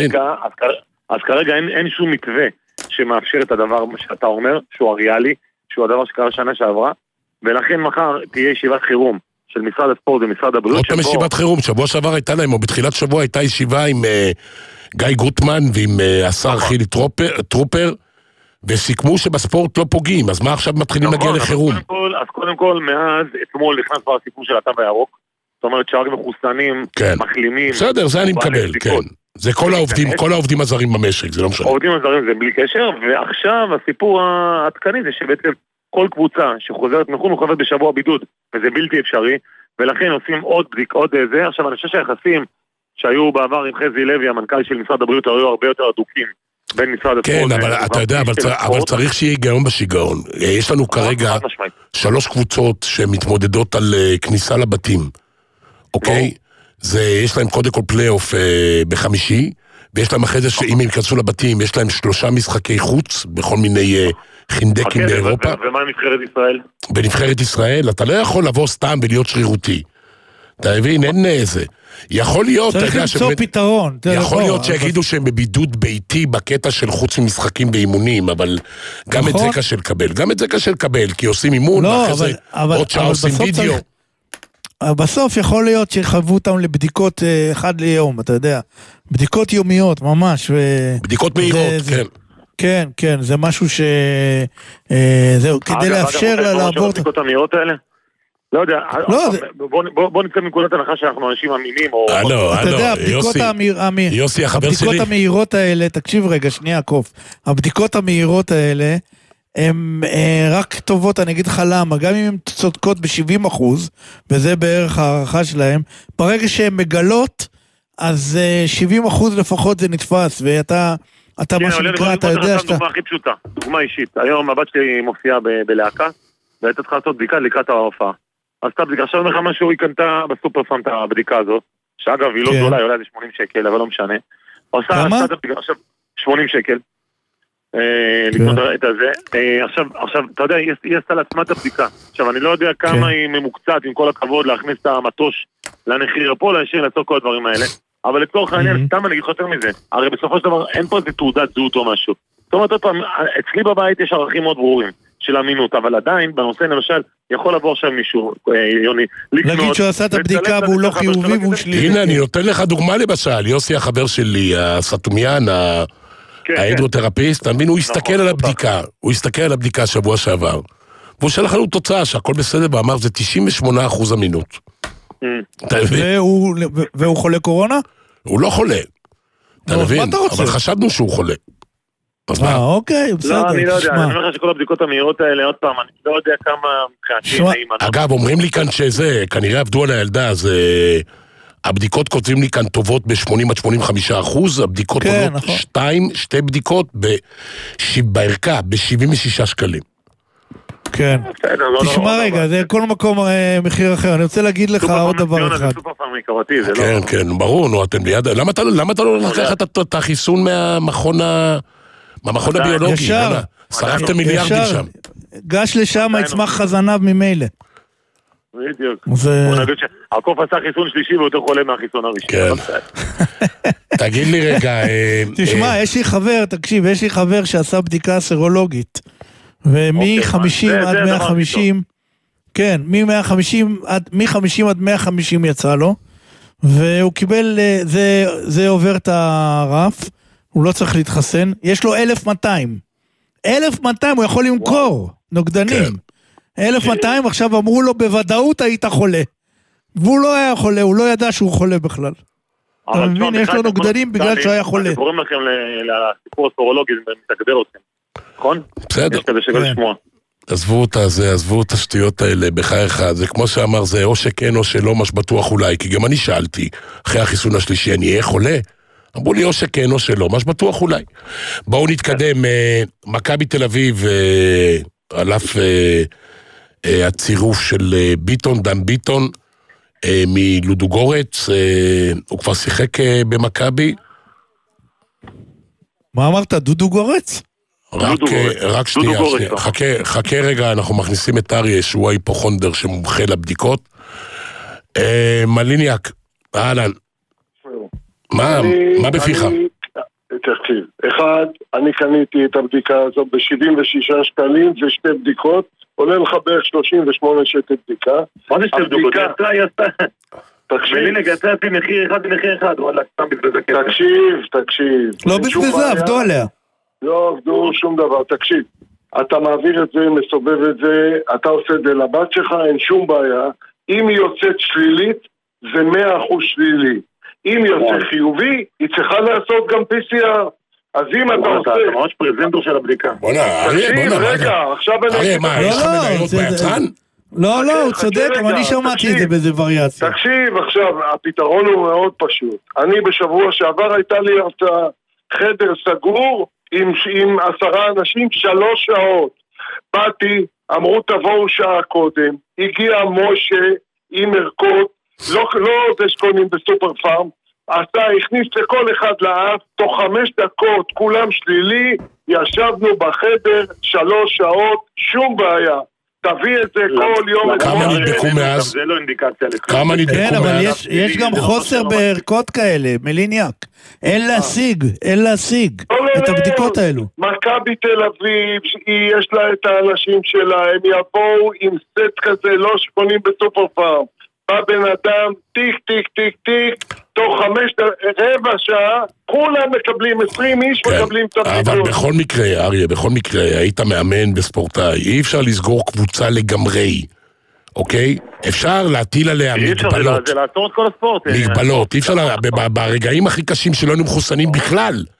אז כרגע אין שום מתווה שמאפשר את הדבר שאתה אומר, שהוא הריאלי, שהוא הדבר שקרה שנה שעברה, ולכן מחר תהיה ישיבת חירום של משרד הספורט ומשרד הבריאות. עוד פעם ישיבת חירום, שבוע שעבר הייתה להם, או בתחילת שבוע הייתה ישיבה עם גיא גוטמן ועם השר חילי טרופר, וסיכמו שבספורט לא פוגעים, אז מה עכשיו מתחילים להגיע לחירום? אז קודם כל, מאז אתמול נכנס כבר הסיפור של התו הירוק, זאת אומרת שרק מחוסנים, מחלימים. בסדר, זה אני מקבל, כן. זה כל העובדים הזרים במשק, זה לא משנה. העובדים הזרים זה בלי קשר, ועכשיו הסיפור העדכני זה שבעצם כל קבוצה שחוזרת מחו"ל מחויבת בשבוע בידוד, וזה בלתי אפשרי, ולכן עושים עוד זה. עכשיו אני חושב שהיחסים שהיו בעבר עם חזי לוי, המנכ"ל של משרד הבריאות, היו הרבה יותר אדוקים בין משרד הספורט. כן, אבל אתה יודע, אבל צריך שיהיה היגיון בשיגעון. יש לנו כרגע 3 קבוצות שמתמודדות על כניסה לבתים, אוקיי? יש להם קודם כל פלייאוף בחמישי, ויש להם אחרי זה שאם הם ייכנסו לבתים, יש להם 3 משחקי חוץ בכל מיני חינדקים באירופה. ומה עם נבחרת ישראל? בנבחרת ישראל, אתה לא יכול לבוא סתם ולהיות שרירותי. אתה מבין, אין איזה. יכול להיות, צריך למצוא פתרון. יכול להיות שיגידו שהם בבידוד ביתי בקטע של חוץ ממשחקים באימונים, אבל גם את זה קשה לקבל. גם את זה קשה לקבל, כי עושים אימון, ואחרי זה עוד שעה עושים וידאו. בסוף יכול להיות שיחייבו אותם לבדיקות אחד ליום, אתה יודע. בדיקות יומיות, ממש. בדיקות מהירות, כן. כן, כן, זה משהו זהו, כדי לאפשר לה לעבור... הבדיקות המהירות האלה? לא יודע, בוא נצא מנקודת הנחה שאנחנו אנשים אמינים או... אתה יודע, יוסי, החבר שלי. הבדיקות המהירות האלה, תקשיב רגע, שנייה קוף, הבדיקות המהירות האלה, הן רק טובות, אני אגיד לך למה, גם אם הן צודקות ב-70%, וזה בערך הערכה שלהן, ברגע שהן מגלות, אז 70% לפחות זה נתפס, ואתה מה שנקרא, אתה יודע שאתה... דוגמה הכי פשוטה, דוגמה אישית. היום הבת שלי מופיעה בלהקה, והייתה צריכה לעשות בדיקה לקראת ההופעה. אז אתה בדיקה, עכשיו אומר לך משהו, היא קנתה בסופר פארם את הבדיקה הזאת, שאגב היא לא גדולה, היא עולה איזה 80 שקל, אבל לא משנה. כמה? עכשיו 80 שקל. לקנות את הזה. עכשיו, אתה יודע, היא עשתה לעצמה את הבדיקה. עכשיו, אני לא יודע כמה היא ממוקצת, עם כל הכבוד, להכניס את המטוש לנחיר פה, להשאיר לעשות כל הדברים האלה. אבל לצורך העניין, סתם אני אגיד יותר מזה. הרי בסופו של דבר, אין פה איזה תעודת זהות או משהו. זאת אומרת, עוד פעם, אצלי בבית יש ערכים מאוד ברורים של אמינות, אבל עדיין, בנושא למשל, יכול לבוא עכשיו מישהו, יוני, לקנות... להגיד שהוא עשה את הבדיקה והוא לא חיובי והוא שלילי. הנה, אני נותן לך דוגמה למשל, יוסי החבר שלי, הסטומיאן, ההידרותרפיסט, אתה מבין, הוא הסתכל על הבדיקה שבוע שעבר, והוא שלח לנו תוצאה שהכל בסדר, ואמר, זה 98% אמינות. והוא חולה קורונה? הוא לא חולה. אתה מבין? אבל חשדנו שהוא חולה. אוקיי, בסדר. לא, אני לא יודע, אני אומר לך שכל הבדיקות המהירות האלה, עוד פעם, אני לא יודע כמה מבחינתי נעים. אגב, אומרים לי כאן שזה, כנראה עבדו על הילדה, אז הבדיקות כותבים לי כאן טובות ב-80-85%, הבדיקות טובות שתי בדיקות בערכה, ב-76 שקלים. כן. תשמע רגע, זה כל מקום מחיר אחר, אני רוצה להגיד לך עוד דבר אחד. כן, כן, ברור, נו, אתם ליד... למה אתה לא לקחת את החיסון מהמכון הביולוגי? ישר. שרפתם מיליארדים שם. גש לשם, יצמח חזניו ממילא. בדיוק. בוא נגיד שהקוף עשה חיסון שלישי ויותר חולה מהחיסון הראשון. כן. תגיד לי רגע... תשמע, יש לי חבר, תקשיב, יש לי חבר שעשה בדיקה סרולוגית. ומ-50 עד 150, כן, מ-50 עד 150 יצא לו, והוא קיבל, זה עובר את הרף, הוא לא צריך להתחסן, יש לו 1200, הוא יכול למכור נוגדנים, 1200, עכשיו אמרו לו בוודאות היית חולה, והוא לא היה חולה, הוא לא ידע שהוא חולה בכלל. אתה מבין, יש לו נוגדנים בגלל שהיה חולה. זה קוראים לכם לסיפור הסורולוגי, זה מתגדר אתכם. נכון? בסדר. יש כזה שגל לשמוע. עזבו את השטויות האלה בחייך, זה כמו שאמר, זה או שכן או שלא, מה שבטוח אולי, כי גם אני שאלתי, אחרי החיסון השלישי, אני אהיה חולה? אמרו לי או שכן או שלא, מה שבטוח אולי. בואו נתקדם, מכבי תל אביב, על אף הצירוף של ביטון, דן ביטון, מלודוגורץ, הוא כבר שיחק במכבי. מה אמרת, דודו גורץ? רק שנייה, חכה רגע, אנחנו מכניסים את אריה, שהוא ההיפוכונדר שמומחה לבדיקות. מליניאק, אהלן. מה בפיך? תקשיב, אחד, אני קניתי את הבדיקה הזאת ב-76 שקלים, זה שתי בדיקות, עולה לך בערך 38 שקל בדיקה. מה זה שתי בדיקות? מליניאק, יצאתי מחיר אחד, וואלה, סתם בזבז הכסף. תקשיב. לא בזבזה, עבדו עליה. לא עבדו שום דבר, תקשיב, אתה מעביר את זה, מסובב את זה, אתה עושה את זה לבת שלך, אין שום בעיה, אם היא יוצאת שלילית, זה 100% שלילי, אם היא יוצאת חיובי, היא צריכה לעשות גם PCR, אז אם אתה עושה... אתה ממש פרזנטור של הבדיקה. תקשיב, רגע, עכשיו אני... אריה, מה, יש לך מניות ביצרן? לא, הוא צודק, אבל אני שמעתי את זה באיזה וריאציה. תקשיב, עכשיו, הפתרון הוא מאוד פשוט, אני בשבוע שעבר הייתה לי הרצאה, חדר סגור, עם 10 אנשים 3 שעות. באתי, אמרו תבואו שעה קודם, הגיע משה עם ערכות, לא זה שקונים בסופר פארם, הכניס לכל אחד לאף, תוך 5 דקות כולם שלילי, ישבנו בחדר 3 שעות, שום בעיה. תביא את זה כל יום. כמה נדבקו מאז? זה לא אינדיקציה לכך. כמה נדבקו מאז? כן, אבל יש גם חוסר בערכות כאלה, מליניאק. אין להשיג את הבדיקות האלו. מכבי תל אביב, יש לה את האנשים שלה, הם יבואו עם סט כזה, לא שקונים בסופר פארם. בא בן אדם, טיק, תוך רבע שעה, כולם מקבלים 20 איש מקבלים את הבדיקות. אבל בכל מקרה, אריה, היית מאמן בספורטאי, אי אפשר לסגור קבוצה לגמרי, אוקיי? אפשר להטיל עליה מגבלות. זה לעצור את כל הספורט. מגבלות, אי אפשר, ברגעים הכי קשים שלא היינו מחוסנים בכלל,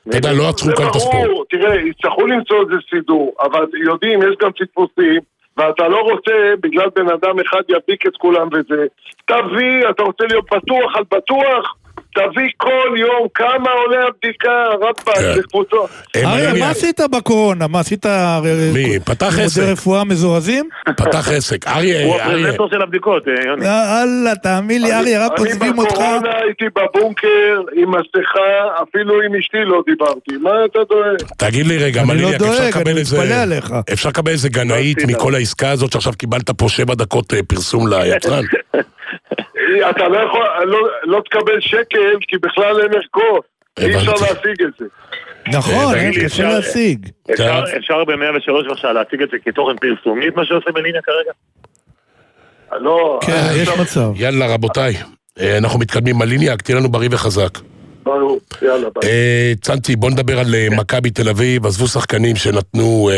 אתה יודע, לא עצרו כאן את הספורט. תראה, יצטרכו למצוא איזה סידור, אבל יודעים, יש גם פספוסים, ואתה לא רוצה, בגלל בן אדם אחד יביק את כולם וזה. תביא, אתה רוצה להיות בטוח על בטוח, תביא כל יום כמה עולה הבדיקה, רבא, לקבוצות. אריה, מה עשית בקורונה? מה עשית? מי? פתח עסק. לימודי רפואה מזורזים? פתח עסק. הוא הפרזנטור של הבדיקות, יוני. אללה, תאמין לי, אריה, רק עוזבים אותך. אני בקורונה הייתי בבונקר עם מסכה, אפילו עם אשתי לא דיברתי. מה אתה דואג? תגיד לי רגע, אני לא דואג, אני מתפלא עליך. אפשר לקבל איזה גנאית מכל העסקה הזאת שעכשיו קיבלת פה 7 דקות פרסום ליצרן? אתה לא יכול, לא תקבל שקל, כי בכלל אין ערכות. אי אפשר להשיג את זה. נכון, קשה להשיג. אפשר ב-103 בבקשה להשיג את זה כתוכן פרסומי, את מה שעושה בליניה כרגע? לא. כן, יש מצב. יאללה רבותיי, אנחנו מתקדמים בליניה, תהיה לנו בריא וחזק. ברור, יאללה, ביי. צנתי, בוא נדבר על מכבי תל אביב, עזבו שחקנים שנתנו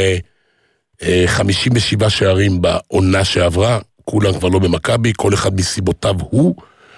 57 שערים בעונה שעברה, כולם כבר לא במכבי, כל אחד מסיבותיו הוא,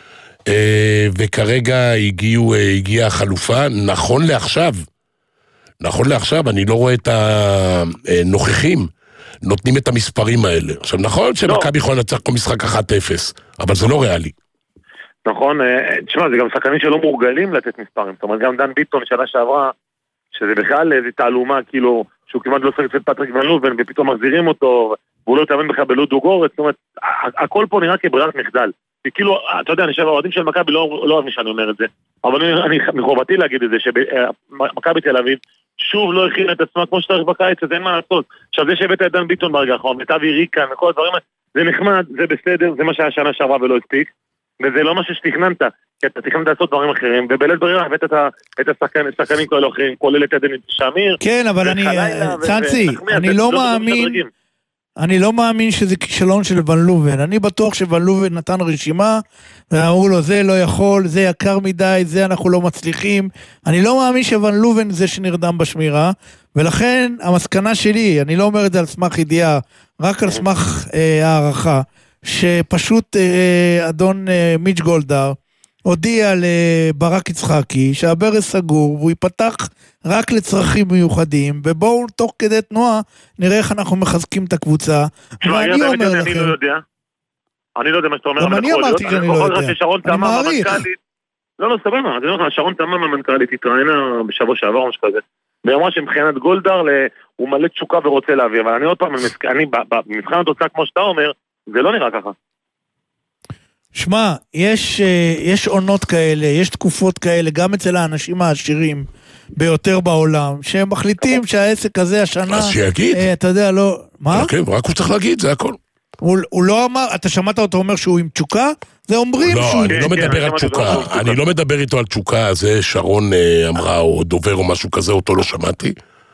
וכרגע הגיעה החלופה, נכון לעכשיו, אני לא רואה את הנוכחים, נותנים את המספרים האלה. עכשיו, נכון שמכבי יכולה לנצח כל משחק 1-0, אבל זה לא ריאלי. נכון, תשמע, זה גם שחקנים שלא מורגלים לתת מספרים, זאת אומרת, גם דן ביטון שנה שעברה, שזה בכלל איזו תעלומה, כאילו, שהוא כמעט לא שחק את פטריק ון לובן, ופתאום מחזירים אותו, והוא לא תאמן בכלל בלודו גורץ, זאת אומרת, הכל פה נראה כברירת מחדל. וכאילו, אתה יודע, אני חושב, האוהדים של מכבי לא אוהב מי שאני אומר את זה, אבל אני מחובתי להגיד את זה, שמכבי תל אביב שוב לא הכינה את עצמה כמו שצריך בקיץ, אז אין מה לעשות. עכשיו, זה שהבאת את דן ביטון ברגע האחרון, וטבי ריקן וכל הדברים, זה נחמד, זה בסדר, זה מה שהיה שנה שעברה ולא הספיק, וזה לא משהו שתכננת, כי אתה תכננת לעשות דברים אחרים, ובלית ברירה הבאת את השחקנים כאלה אחרים, כולל את עדן שמיר. כן, אבל צאצי, אני לא מאמין שזה כישלון של ון לובן. אני בטוח שוון לובן נתן רשימה, ואמרו לו זה לא יכול, זה יקר מדי, זה אנחנו לא מצליחים. אני לא מאמין שוון לובן זה שנרדם בשמירה, ולכן המסקנה שלי, אני לא אומר את זה על סמך ידיעה, רק על סמך הערכה, שפשוט אדון מיץ' גולדהר הודיע לברק יצחקי שהברז סגור והוא ייפתח רק לצרכים מיוחדים, ובואו תוך כדי תנועה נראה איך אנחנו מחזקים את הקבוצה. ואני אומר לכם, אני לא יודע מה שאתה אומר, גם אני אמרתי שאני לא יודע, אני מעריך. לא, סבבה, אני אומר לך, שרון תמם המנכ"לית התראיינה בשבוע שעבר או משהו כזה, והיא אמרה שמבחינת גולדהר הוא מלא תשוקה ורוצה להביא, אבל אני עוד פעם, במבחן התוצאה כמו שאתה אומר, זה לא נראה ככה. שמע, יש עונות כאלה, יש תקופות כאלה, גם אצל האנשים העשירים ביותר בעולם, שהם מחליטים שהעסק הזה השנה... אז שיגיד. אתה יודע, לא... מה? כן, רק הוא צריך להגיד, זה הכל. הוא לא אמר, אתה שמעת אותו אומר שהוא עם תשוקה? זה אומרים לא, שהוא... אני לא מדבר על תשוקה, אני לא מדבר איתו על תשוקה, זה שרון אמרה, או דובר או משהו כזה, אותו לא שמעתי.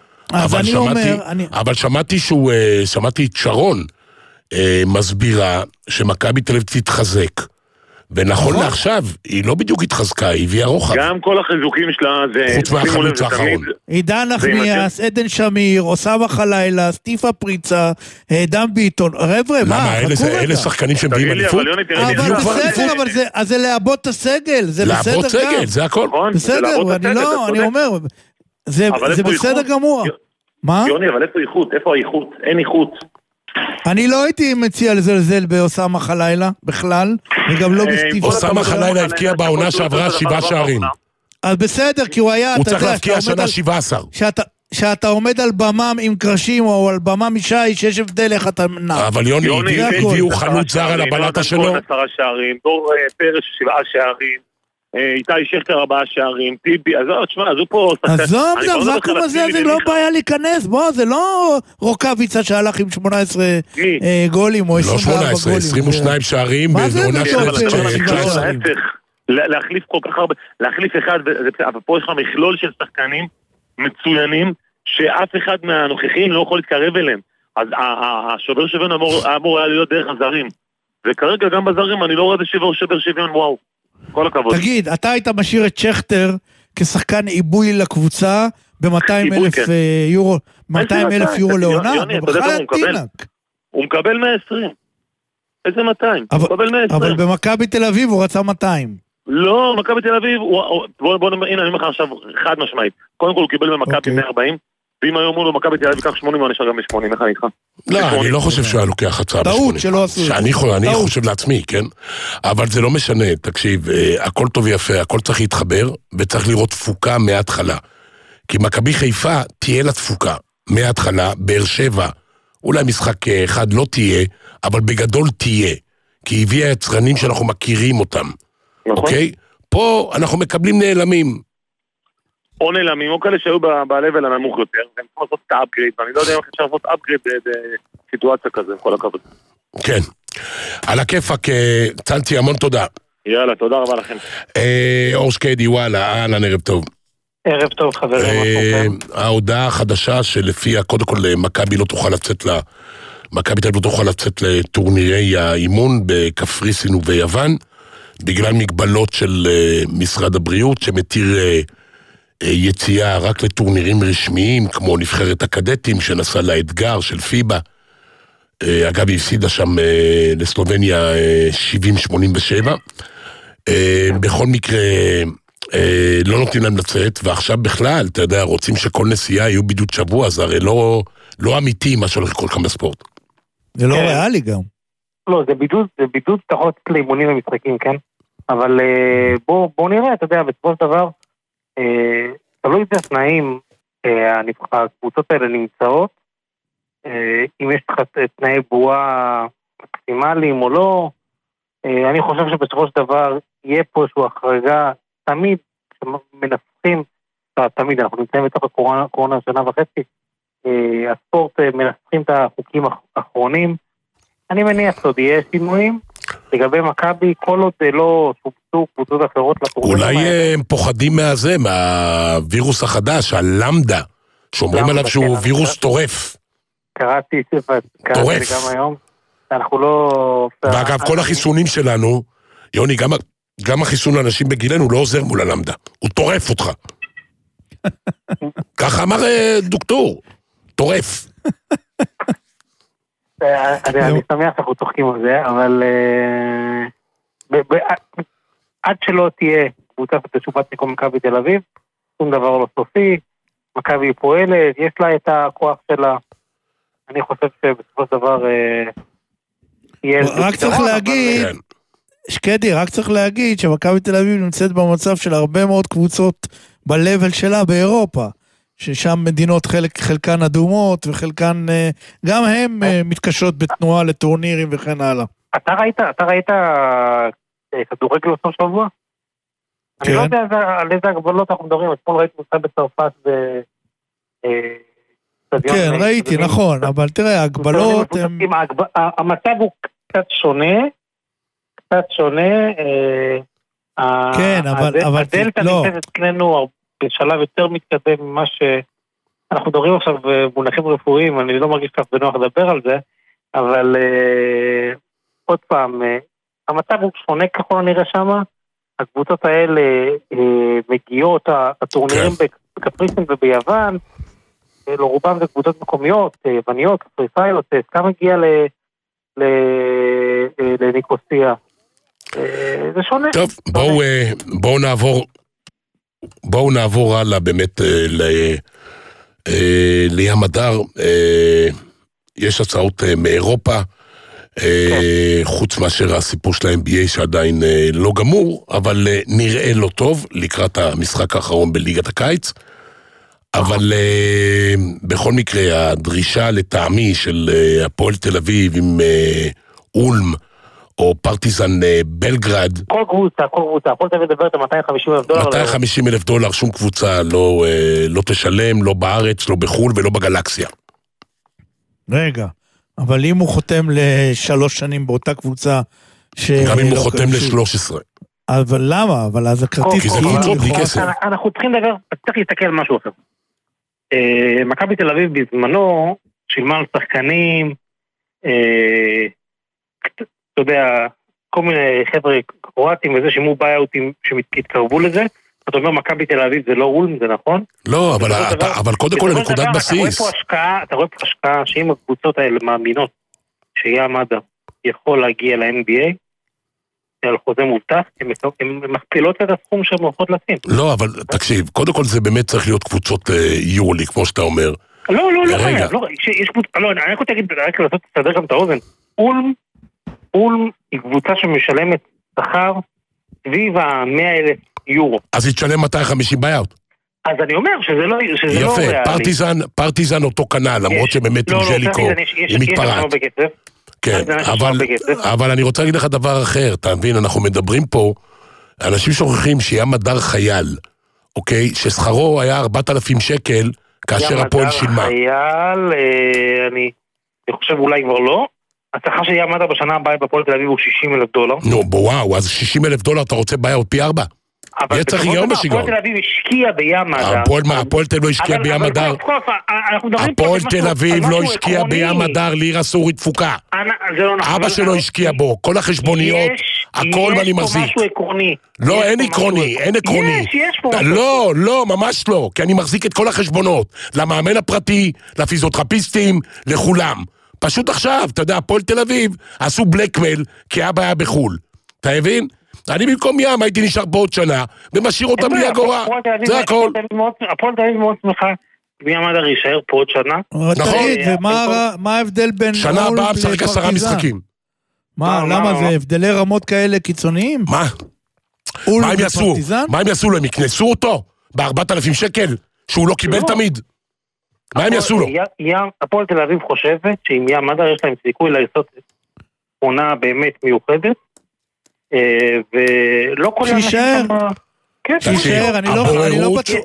אבל שמעתי את שרון מסבירה שמכבי תל אביב תתחזק. ונכון לעכשיו, היא לא בדיוק התחזקה, היא הביאה רוחב. גם כל החיזוקים שלה זה... חוץ מהחלוץ האחרון. עידן נחמיאס, עדן שמיר, אוסאמה חלילה, סטיפה פריצה, דן ביטון, חבר'ה, מה? אלה שחקנים שמביאים אליפות? אבל בסדר, אבל זה לעבוד את הסגל, זה בסדר גם. לעבוד סגל, זה הכל. בסדר, אני אומר, זה בסדר גמור. מה? יוני, אבל איפה איכות? איפה האיכות? אין איכות. אני לא הייתי מציע לזלזל באוסאמה חלילה בכלל, וגם לא בסטיפה. אוסאמה חלילה הבקיע בעונה שעברה 7 שערים. אז בסדר, כי הוא היה... הוא צריך להבקיע שנה 17. שאתה עומד על במם עם קרשים, או על במם משי, שיש הבדל איך אתה נע. אבל יוני, הביאו חלוץ זר על הבלטה שלו. 10 שערים, דור פרש 7 שערים. איתי שכטר 4 שערים, טיבי, אז תשמע, אז הוא פה... עזוב, זה הוואקום הזה, זה לא בעיה להיכנס, בוא, זה לא רוקאביצה שהלך עם 18 גולים, או 24 גולים. לא 18, 22 שערים, בעונה של 19. להחליף כל כך הרבה, להחליף אחד, אבל פה יש לך מכלול של שחקנים מצוינים, שאף אחד מהנוכחים לא יכול להתקרב אליהם. אז השובר שוויון אמור היה להיות דרך הזרים. וכרגע גם בזרים אני לא רואה שובר שוויון, וואו. כל הכבוד. תגיד, אתה היית משאיר את שכטר כשחקן עיבוי לקבוצה ב-200,000 יורו, 200,000 יורו לעונה? הוא מקבל 120. איזה 200? הוא מקבל 120. אבל במכבי תל אביב הוא רצה 200. לא, מכבי תל אביב, הנה אני אומר לך עכשיו חד משמעית. קודם כל הוא קיבל במכבי 140, ואם היום הוא מכבי תל אביב ייקח 80, הוא נשאר גם ב-80, איך אני איתך? לא, אני לא חושב שהוא היה לוקח הצעה ב-80. טעות שלא עשו. אני חושב לעצמי, כן? אבל זה לא משנה, תקשיב, הכל טוב ויפה, הכל צריך להתחבר, וצריך לראות תפוקה מההתחלה. כי מכבי חיפה תהיה לה תפוקה מההתחלה, באר שבע, אולי משחק אחד לא תהיה, אבל בגדול תהיה. כי הביאה יצרנים שאנחנו מכירים אותם. אוקיי? פה אנחנו מקבלים נעלמים. או נעלמים, או כאלה שהיו ב-level הנמוך יותר, והם צריכים לעשות את האפגריד, ואני לא יודע אם אפשר לעשות אפגריד בסיטואציה כזה, עם כל הכבוד. כן. על הכיפק, צלצי, המון תודה. יאללה, תודה רבה לכם. אור שקדי, וואלה, אהלן, ערב טוב. ערב טוב, חברים. ההודעה החדשה שלפיה, קודם כל, מכבי לא תוכל לצאת מכבי תל אביב לא תוכל לצאת לטורנירי האימון בקפריסין וביוון, בגלל מגבלות של משרד הבריאות, שמתיר יציאה רק לטורנירים רשמיים, כמו נבחרת הקדטים, שנסע לאתגר של פיבה. אגב, היא הפסידה שם לסלובניה 70-87. בכל מקרה, לא נותנים להם לצאת, ועכשיו בכלל, אתה יודע, רוצים שכל נסיעה יהיו בידוד שבוע, זה הרי לא אמיתי מה שהולך כל כך בספורט. זה לא ריאלי גם. לא, זה בידוד תחת לאימונים ומשחקים, כן? אבל בואו נראה, אתה יודע, בסופו של דבר, תלוי בתנאים, הקבוצות האלה נמצאות, אם יש תנאי בועה מקסימליים או לא, אני חושב שבסופו של דבר יהיה פה איזושהי החרגה, תמיד מנסחים, תמיד אנחנו נמצאים בתוך הקורונה שנה וחצי, הספורט מנסחים את החוקים האחרונים, אני מניח עוד יהיה שינויים, לגבי מכבי, כל עוד לא שובצו קבוצות אחרות לטורנירים. אולי הם פוחדים מהווירוס החדש, הלמדה, שאומרים עליו שהוא וירוס טורף. קראתי גם היום, אנחנו לא... ואגב, כל החיסונים שלנו, יוני, גם החיסון לאנשים בגילנו לא עוזר מול הלמדה, הוא טורף אותך. ככה אמר דוקטור, טורף. אני שמח שאנחנו צוחקים על זה, אבל עד שלא תהיה קבוצה שתשובץ מקום מכבי תל אביב, שום דבר לא סופי, מכבי פועלת, יש לה את הכוח שלה, אני חושב שבסופו של דבר רק צריך להגיד, שקדי, רק צריך להגיד שמכבי תל אביב נמצאת במצב של הרבה מאוד קבוצות בלבל שלה באירופה, ששם מדינות חלקן אדומות וחלקן גם הם מתקשות בתנועה לטורנירים וכן הלאה. אתה ראית כדורגל בסוף שבוע? אני לא יודע על איזה הגבלות אנחנו מדברים, אתמול ראיתי מוצא בצרפת כן, ראיתי, נכון, אבל תראה, ההגבלות הם... המצב הוא קצת שונה, כן, אבל... הדלתא נמצאת אצלנו בשלב יותר מתקדם ממה שאנחנו מדברים עכשיו במונחים רפואיים, אני לא מרגיש כך בנוח לדבר על זה, אבל עוד פעם, המצב הוא שונה ככל הנראה שמה, הקבוצות האלה מגיעות, הטורנירים בקפריסין וביוון, לרובם זה קבוצות מקומיות, יווניות, קפריסאיות, סתם מגיע לניקוסיה. זה שונה. טוב, בואו נעבור הלאה באמת לים הדר. יש הצעות מאירופה, חוץ מאשר הסיפור של ה-NBA שעדיין לא גמור, אבל נראה לא טוב לקראת המשחק האחרון בליגת הקיץ. אבל בכל מקרה, הדרישה לטעמי של הפועל תל אביב עם אולם, או פרטיזן בלגרד. כל קבוצה, הפועל תל אביב מדברת על $250,000. $250,000, שום קבוצה לא תשלם, לא בארץ, לא בחול ולא בגלקסיה. רגע, אבל אם הוא חותם ל3 שנים באותה קבוצה, גם אם הוא חותם ל13. אבל למה? אבל אז הכרטיס... כי זה קבוצות בלי כסף. אנחנו צריכים לדבר, צריך להסתכל על משהו אחר. מכבי תל אביב בזמנו, שילמה על שחקנים, אתה יודע, כל מיני חבר'ה קרואטים וזה שימו ביי-אוטים שהתקרבו לזה, אתה אומר מכבי תל אביב זה לא אולם, זה נכון? לא, אבל קודם כל נקודת בסיס. אתה רואה פה השקעה שאם הקבוצות האלה מאמינות שים מד"א יכול להגיע ל-NBA, על חוזה מובטח, הן מכפילות את הסכום שהן הולכות לשים. לא, אבל תקשיב, קודם כל זה באמת צריך להיות קבוצות יורוליג, כמו שאתה אומר. לא, חייב, אני רק רוצה להגיד, רק לעשות לסדר גם את האוזן. אולם היא קבוצה שמשלמת שכר סביב ה-100,000 יורו. אז היא תשלם 250 ביי-אוט. אז אני אומר שזה לא ריאלי. יפה, פרטיזן אותו קנל, למרות שבאמת עם ז'ליקו, היא מתפרעת. כן, אבל אני רוצה להגיד לך דבר אחר, אתה מבין, אנחנו מדברים פה, אנשים שוכחים שים הדר חייל, אוקיי, ששכרו היה 4,000 שקל, כאשר הפועל שילמה. ים הדר חייל, אני חושב אולי כבר לא, השכר של ים הדר בשנה הבאה בפועל תל אביב הוא $60,000. נו, וואו, אז $60,000 אתה רוצה בעיה עוד פי 4? אבל הפועל תל אביב השקיע בים הדר. הפועל תל אביב לא השקיע בים הדר. הפועל תל אביב לא השקיע בים הדר לירה סורית תפוקה. אבא שלו השקיע בו, כל החשבוניות, הכל אני מחזיק. יש פה משהו עקרוני. לא, אין עקרוני. יש פה משהו. לא, ממש לא, כי אני מחזיק את כל החשבונות. למאמן הפרטי, לפיזיותרפיסטים, לכולם. פשוט עכשיו, אתה יודע, הפועל תל אביב עשו בלקמייל, כי אבא היה בחול. אתה מבין? אני במקום ים הייתי נשאר פה עוד שנה, ומשאיר אותם בלי אגורה. זה הכל. הפועל תל אביב מאוד שמחה, בים הדר יישאר פה עוד שנה. נכון. ומה ההבדל בין... שנה הבאה משחק 10 משחקים. מה, למה זה הבדלי רמות כאלה קיצוניים? מה? מה הם יעשו? מה הם יעשו לו? הם יקנסו אותו? ב4,000 שקל? שהוא לא קיבל תמיד? מה הם יעשו לו? הפועל תל אביב חושבת שעם ים הדר יש להם סיכוי לעשות עונה באמת מיוחדת, ולא כל שישאר. שישאר, אני לא בטוח.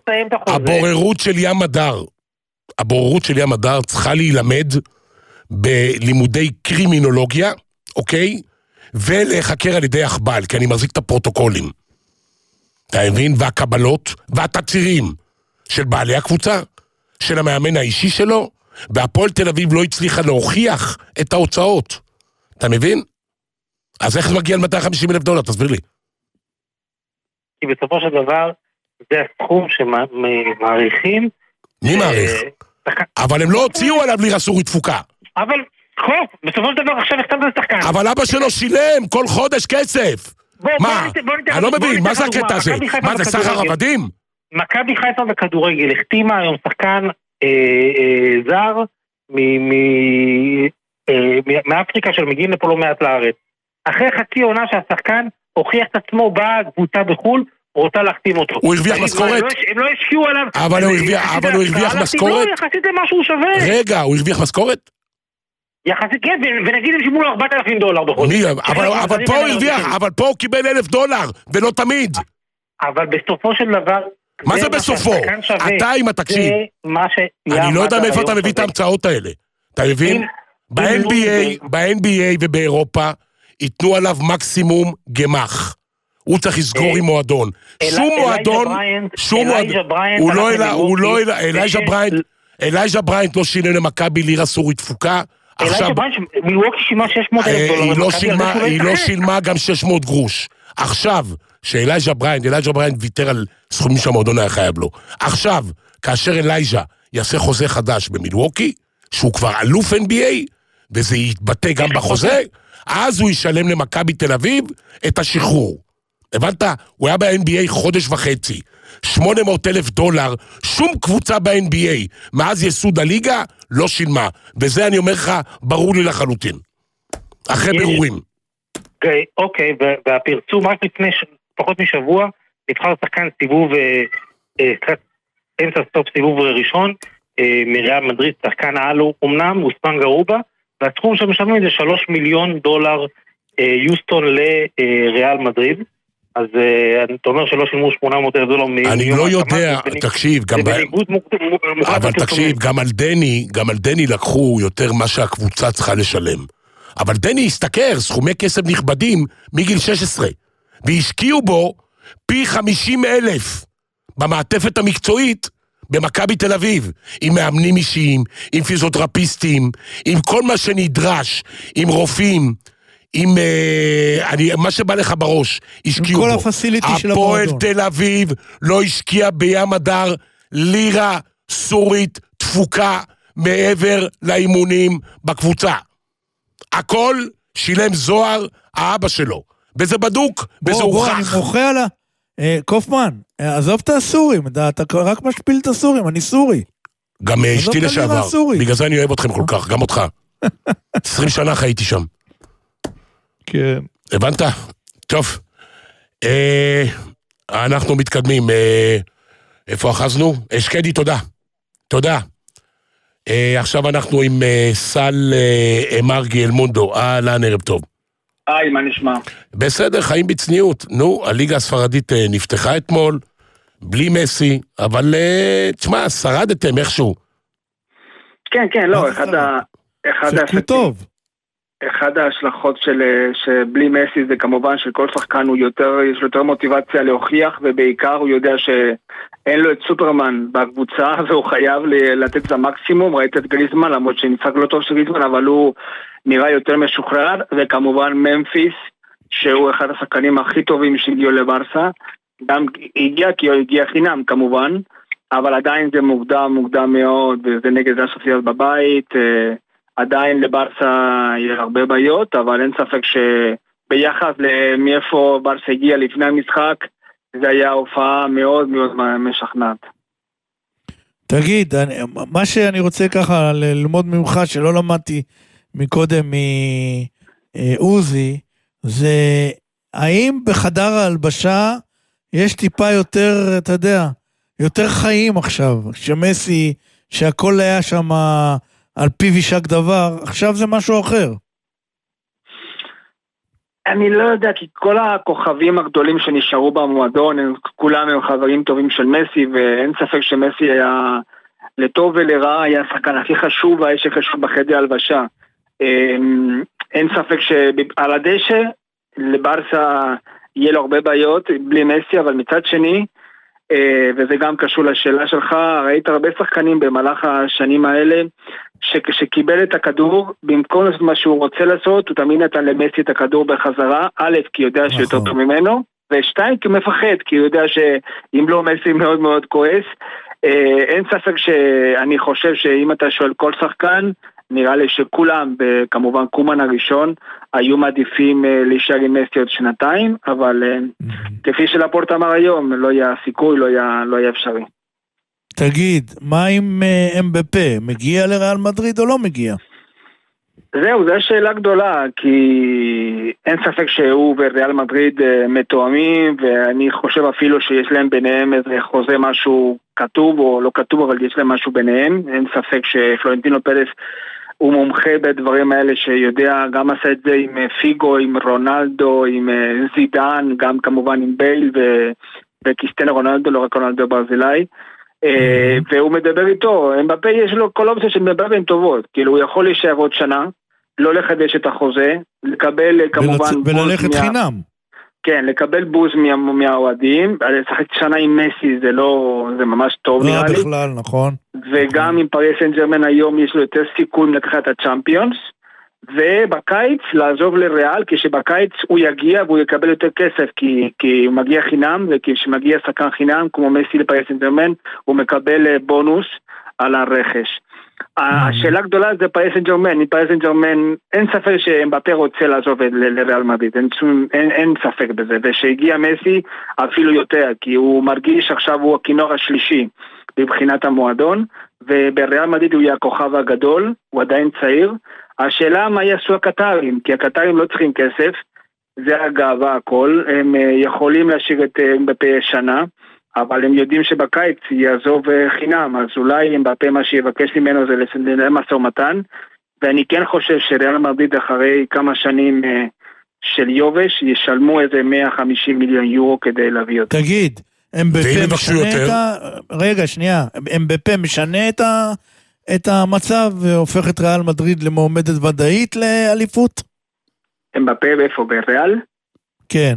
הבוררות של ים הדר צריכה להילמד בלימודי קרימינולוגיה, אוקיי? ולהחקר על ידי אחבל, כי אני מחזיק את הפרוטוקולים. אתה מבין? והקבלות והתצהירים של בעלי הקבוצה, של המאמן האישי שלו, והפועל תל אביב לא הצליחה להוכיח את ההוצאות. אתה מבין? אז איך זה מגיע על $250,000? תסביר לי. כי בסופו של דבר, זה הסכום שמעריכים... מי מעריך? אבל הם לא הוציאו עליו לירה סורית תפוקה. אבל, בסופו של דבר עכשיו הכתב לשחקן. אבל אבא שלו שילם כל חודש כסף. מה? אני לא מבין, מה זה הקטע הזה? מה זה, סחר עבדים? מכבי חיפה בכדורגל החתימה היום שחקן זר מאפריקה של מגיעים לפה לא מעט לארץ. אחרי חצי עונה שהשחקן הוכיח את עצמו בקבוצה בחול, רוצה להחתים אותו. הוא הרוויח משכורת? הם לא השקיעו עליו. אבל הוא הרוויח משכורת? יחסית למה שהוא שווה. רגע, הוא הרוויח משכורת? יחסית, כן, ונגיד הם שימו לו $4,000 בכל. אבל פה הוא קיבל $1,000, ולא תמיד. אבל בסופו של דבר... מה זה בסופו? אתה עם התקשיב. אני לא יודע מאיפה אתה מביא את ההמצאות האלה. אתה מבין? ב-NBA ובאירופה ייתנו עליו מקסימום גמח. הוא צריך לסגור עם מועדון. שום מועדון, אלייג'ה בריינט לא שילם למכבי לירה סורית תפוקה. אלייג'ה בריינט, מילווקי שילמה $600,000. היא לא שילמה גם 600 גרוש. עכשיו, שאלייג'ה בריינט ויתר על סכומים שהמועדון היה חייב לו. עכשיו, כאשר אלייג'ה יעשה חוזה חדש במילווקי, שהוא כבר אלוף NBA, וזה יתבטא גם בחוזה, אז הוא ישלם למכבי תל אביב את השחרור. הבנת? הוא היה ב-NBA חודש וחצי. $800,000, שום קבוצה ב-NBA, מאז יסוד הליגה, לא שילמה. וזה אני אומר לך, ברור לי לחלוטין. אחרי בירורים. אוקיי, והפרסום רק לפני פחות משבוע, נבחר שחקן סיבוב, אמצע סוף סיבוב ראשון, מריאל מדריד, שחקן העלו, אמנם, אוסמן גרובה, והסכום שמשלמים זה $3 מיליון יוסטון לריאל מדריד, אז אתה אומר שלא שילמו $800,000 אני לא יודע, תקשיב, אבל תקשיב, גם על דני לקחו יותר מה שהקבוצה צריכה לשלם. אבל דני הסתכר סכומי כסף נכבדים מגיל 16, והשקיעו בו פי 50,000 במעטפת המקצועית במכבי תל אביב, עם מאמנים אישיים, עם פיזיותרפיסטים, עם כל מה שנדרש, עם רופאים, עם מה שבא לך בראש, השקיעו בו. הפועל תל אביב לא השקיע בים הדר לירה סורית תפוקה מעבר לאימונים בקבוצה. הכל שילם זוהר, האבא שלו. וזה בדוק, וזה הוכח. אני מוחה על קופמן, עזוב את הסורים, אתה רק משפיל את הסורים, אני סורי. גם אשתי לשעבר, בגלל זה אני אוהב אתכם כל כך, גם אותך. 20 שנה חייתי שם. כן. הבנת? טוב. אנחנו מתקדמים. איפה אחזנו? שקדי, תודה. תודה. עכשיו אנחנו עם סל מרגי אלמונדו. אהלן, ערב טוב. היי, מה נשמע? בסדר, חיים בצניעות. נו, הליגה הספרדית נפתחה אתמול, בלי מסי, אבל תשמע, שרדתם איכשהו. כן, כן, לא, אחד ההשלכות שבלי מסי זה כמובן שכל שחקן יש לו יותר מוטיבציה להוכיח, ובעיקר הוא יודע שאין לו את סופרמן בקבוצה, והוא חייב לתת את המקסימום. ראית את גריזמן, למרות שנפק לא טוב של גריזמן, אבל הוא נראה יותר משוחרר, וכמובן ממפיס, שהוא אחד השחקנים הכי טובים שהגיעו לברסה, גם הגיע כי הוא הגיע חינם כמובן, אבל עדיין זה מוקדם מאוד, וזה נגד הסופיות בבית, עדיין לברסה יש הרבה בעיות, אבל אין ספק שביחס למאיפה ברסה הגיע לפני המשחק, זה היה הופעה מאוד מאוד משכנעת. תגיד, מה שאני רוצה ככה ללמוד ממך, שלא למדתי מקודם מעוזי, זה האם בחדר ההלבשה יש טיפה יותר, אתה יודע, יותר חיים עכשיו, שמסי, שהכל היה שם על פיו יישק דבר, עכשיו זה משהו אחר. אני לא יודע, כי כל הכוכבים הגדולים שנשארו במועדון, כולם הם חברים טובים של מסי, ואין ספק שמסי היה לטוב ולרע, היה השחקן הכי חשוב, והאיש שחשוב בחדר הלבשה. אין ספק שעל הדשא, לברסה יהיה לו הרבה בעיות, בלי מסי, אבל מצד שני, וזה גם קשור לשאלה שלך, ראית הרבה שחקנים במהלך השנים האלה, שקיבל את הכדור, במקום לעשות מה שהוא רוצה לעשות, הוא תמיד נתן למסי את הכדור בחזרה, א', כי הוא יודע שיותר טוב ממנו, ושתיים, כי הוא מפחד, כי הוא יודע שאם לא מסי מאוד מאוד כועס. אין ספק שאני חושב שאם אתה שואל כל שחקן, נראה לי שכולם, כמובן קומן הראשון, היו מעדיפים להישאר עם מסי עוד שנתיים, אבל כפי שלפורט אמר היום, לא היה סיכוי, לא היה אפשרי. תגיד, מה עם אמבפה? מגיע לריאל מדריד או לא מגיע? זהו, זו שאלה גדולה, כי אין ספק שהוא וריאל מדריד מתואמים, ואני חושב אפילו שיש להם ביניהם איזה חוזה משהו כתוב או לא כתוב, אבל יש להם משהו ביניהם. אין ספק שפלורנטינו פרס הוא מומחה בדברים האלה, שיודע, גם עשה את זה עם פיגו, עם רונלדו, עם זידן, גם כמובן עם בייל וקריסטיאנו רונלדו, לא רק רונלדו ברזילאי. והוא מדבר איתו, אמבפה יש לו כל אופציה שמדבר בין טובות, כאילו הוא יכול להישאר עוד שנה, לא לחדש את החוזה, לקבל כמובן וללכת חינם. כן, לקבל בוז מהאוהדים, לשחק שנה עם מסי זה ממש טוב נראה לי. בכלל, נכון. וגם עם פריס סן ז'רמן היום יש לו יותר סיכוי לקחת את הצ'אמפיונס, ובקיץ לעזוב לריאל, כשבקיץ הוא יגיע והוא יקבל יותר כסף, כי הוא מגיע חינם, וכשמגיע שחקן חינם, כמו מסי לפריס סן ז'רמן, הוא מקבל בונוס על הרכש. השאלה גדולה זה פריס סן ז'רמן, מפריס סן ז'רמן אין ספק שאמבפה רוצה לעזוב לריאל מדריד, אין ספק בזה, ושהגיע מסי אפילו יותר, כי הוא מרגיש עכשיו הוא הכינור השלישי מבחינת המועדון, ובריאל מדריד הוא יהיה הכוכב הגדול, הוא עדיין צעיר. השאלה מה יעשו הקטרים, כי הקטרים לא צריכים כסף, זה הגאווה הכל, הם יכולים להשאיר את אמבפה שנה, אבל הם יודעים שבקיץ יעזוב חינם, אז אולי אמבפה מה שיבקש ממנו זה למשא ומתן, ואני כן חושב שריאל מדריד אחרי כמה שנים של יובש, ישלמו איזה 150 מיליון יורו כדי להביא אותו. תגיד, אמבפה משנה רגע, שנייה, אמבפה משנה את המצב והופך את ריאל מדריד למועמדת ודאית לאליפות? אמבפה איפה? בריאל? כן.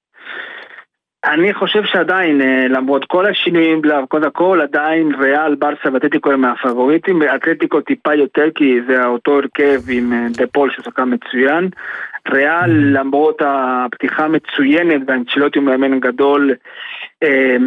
אני חושב שעדיין, למרות כל השינויים, למרות הכל, עדיין ריאל, ברסה ואתלטיקו הם מהפבוריטים, ואתלטיקו טיפה יותר, כי זה אותו הרכב עם דפול ששחקן מצוין. ריאל, למרות הפתיחה מצוינת, ואנצ'לוטי הוא מאמן גדול,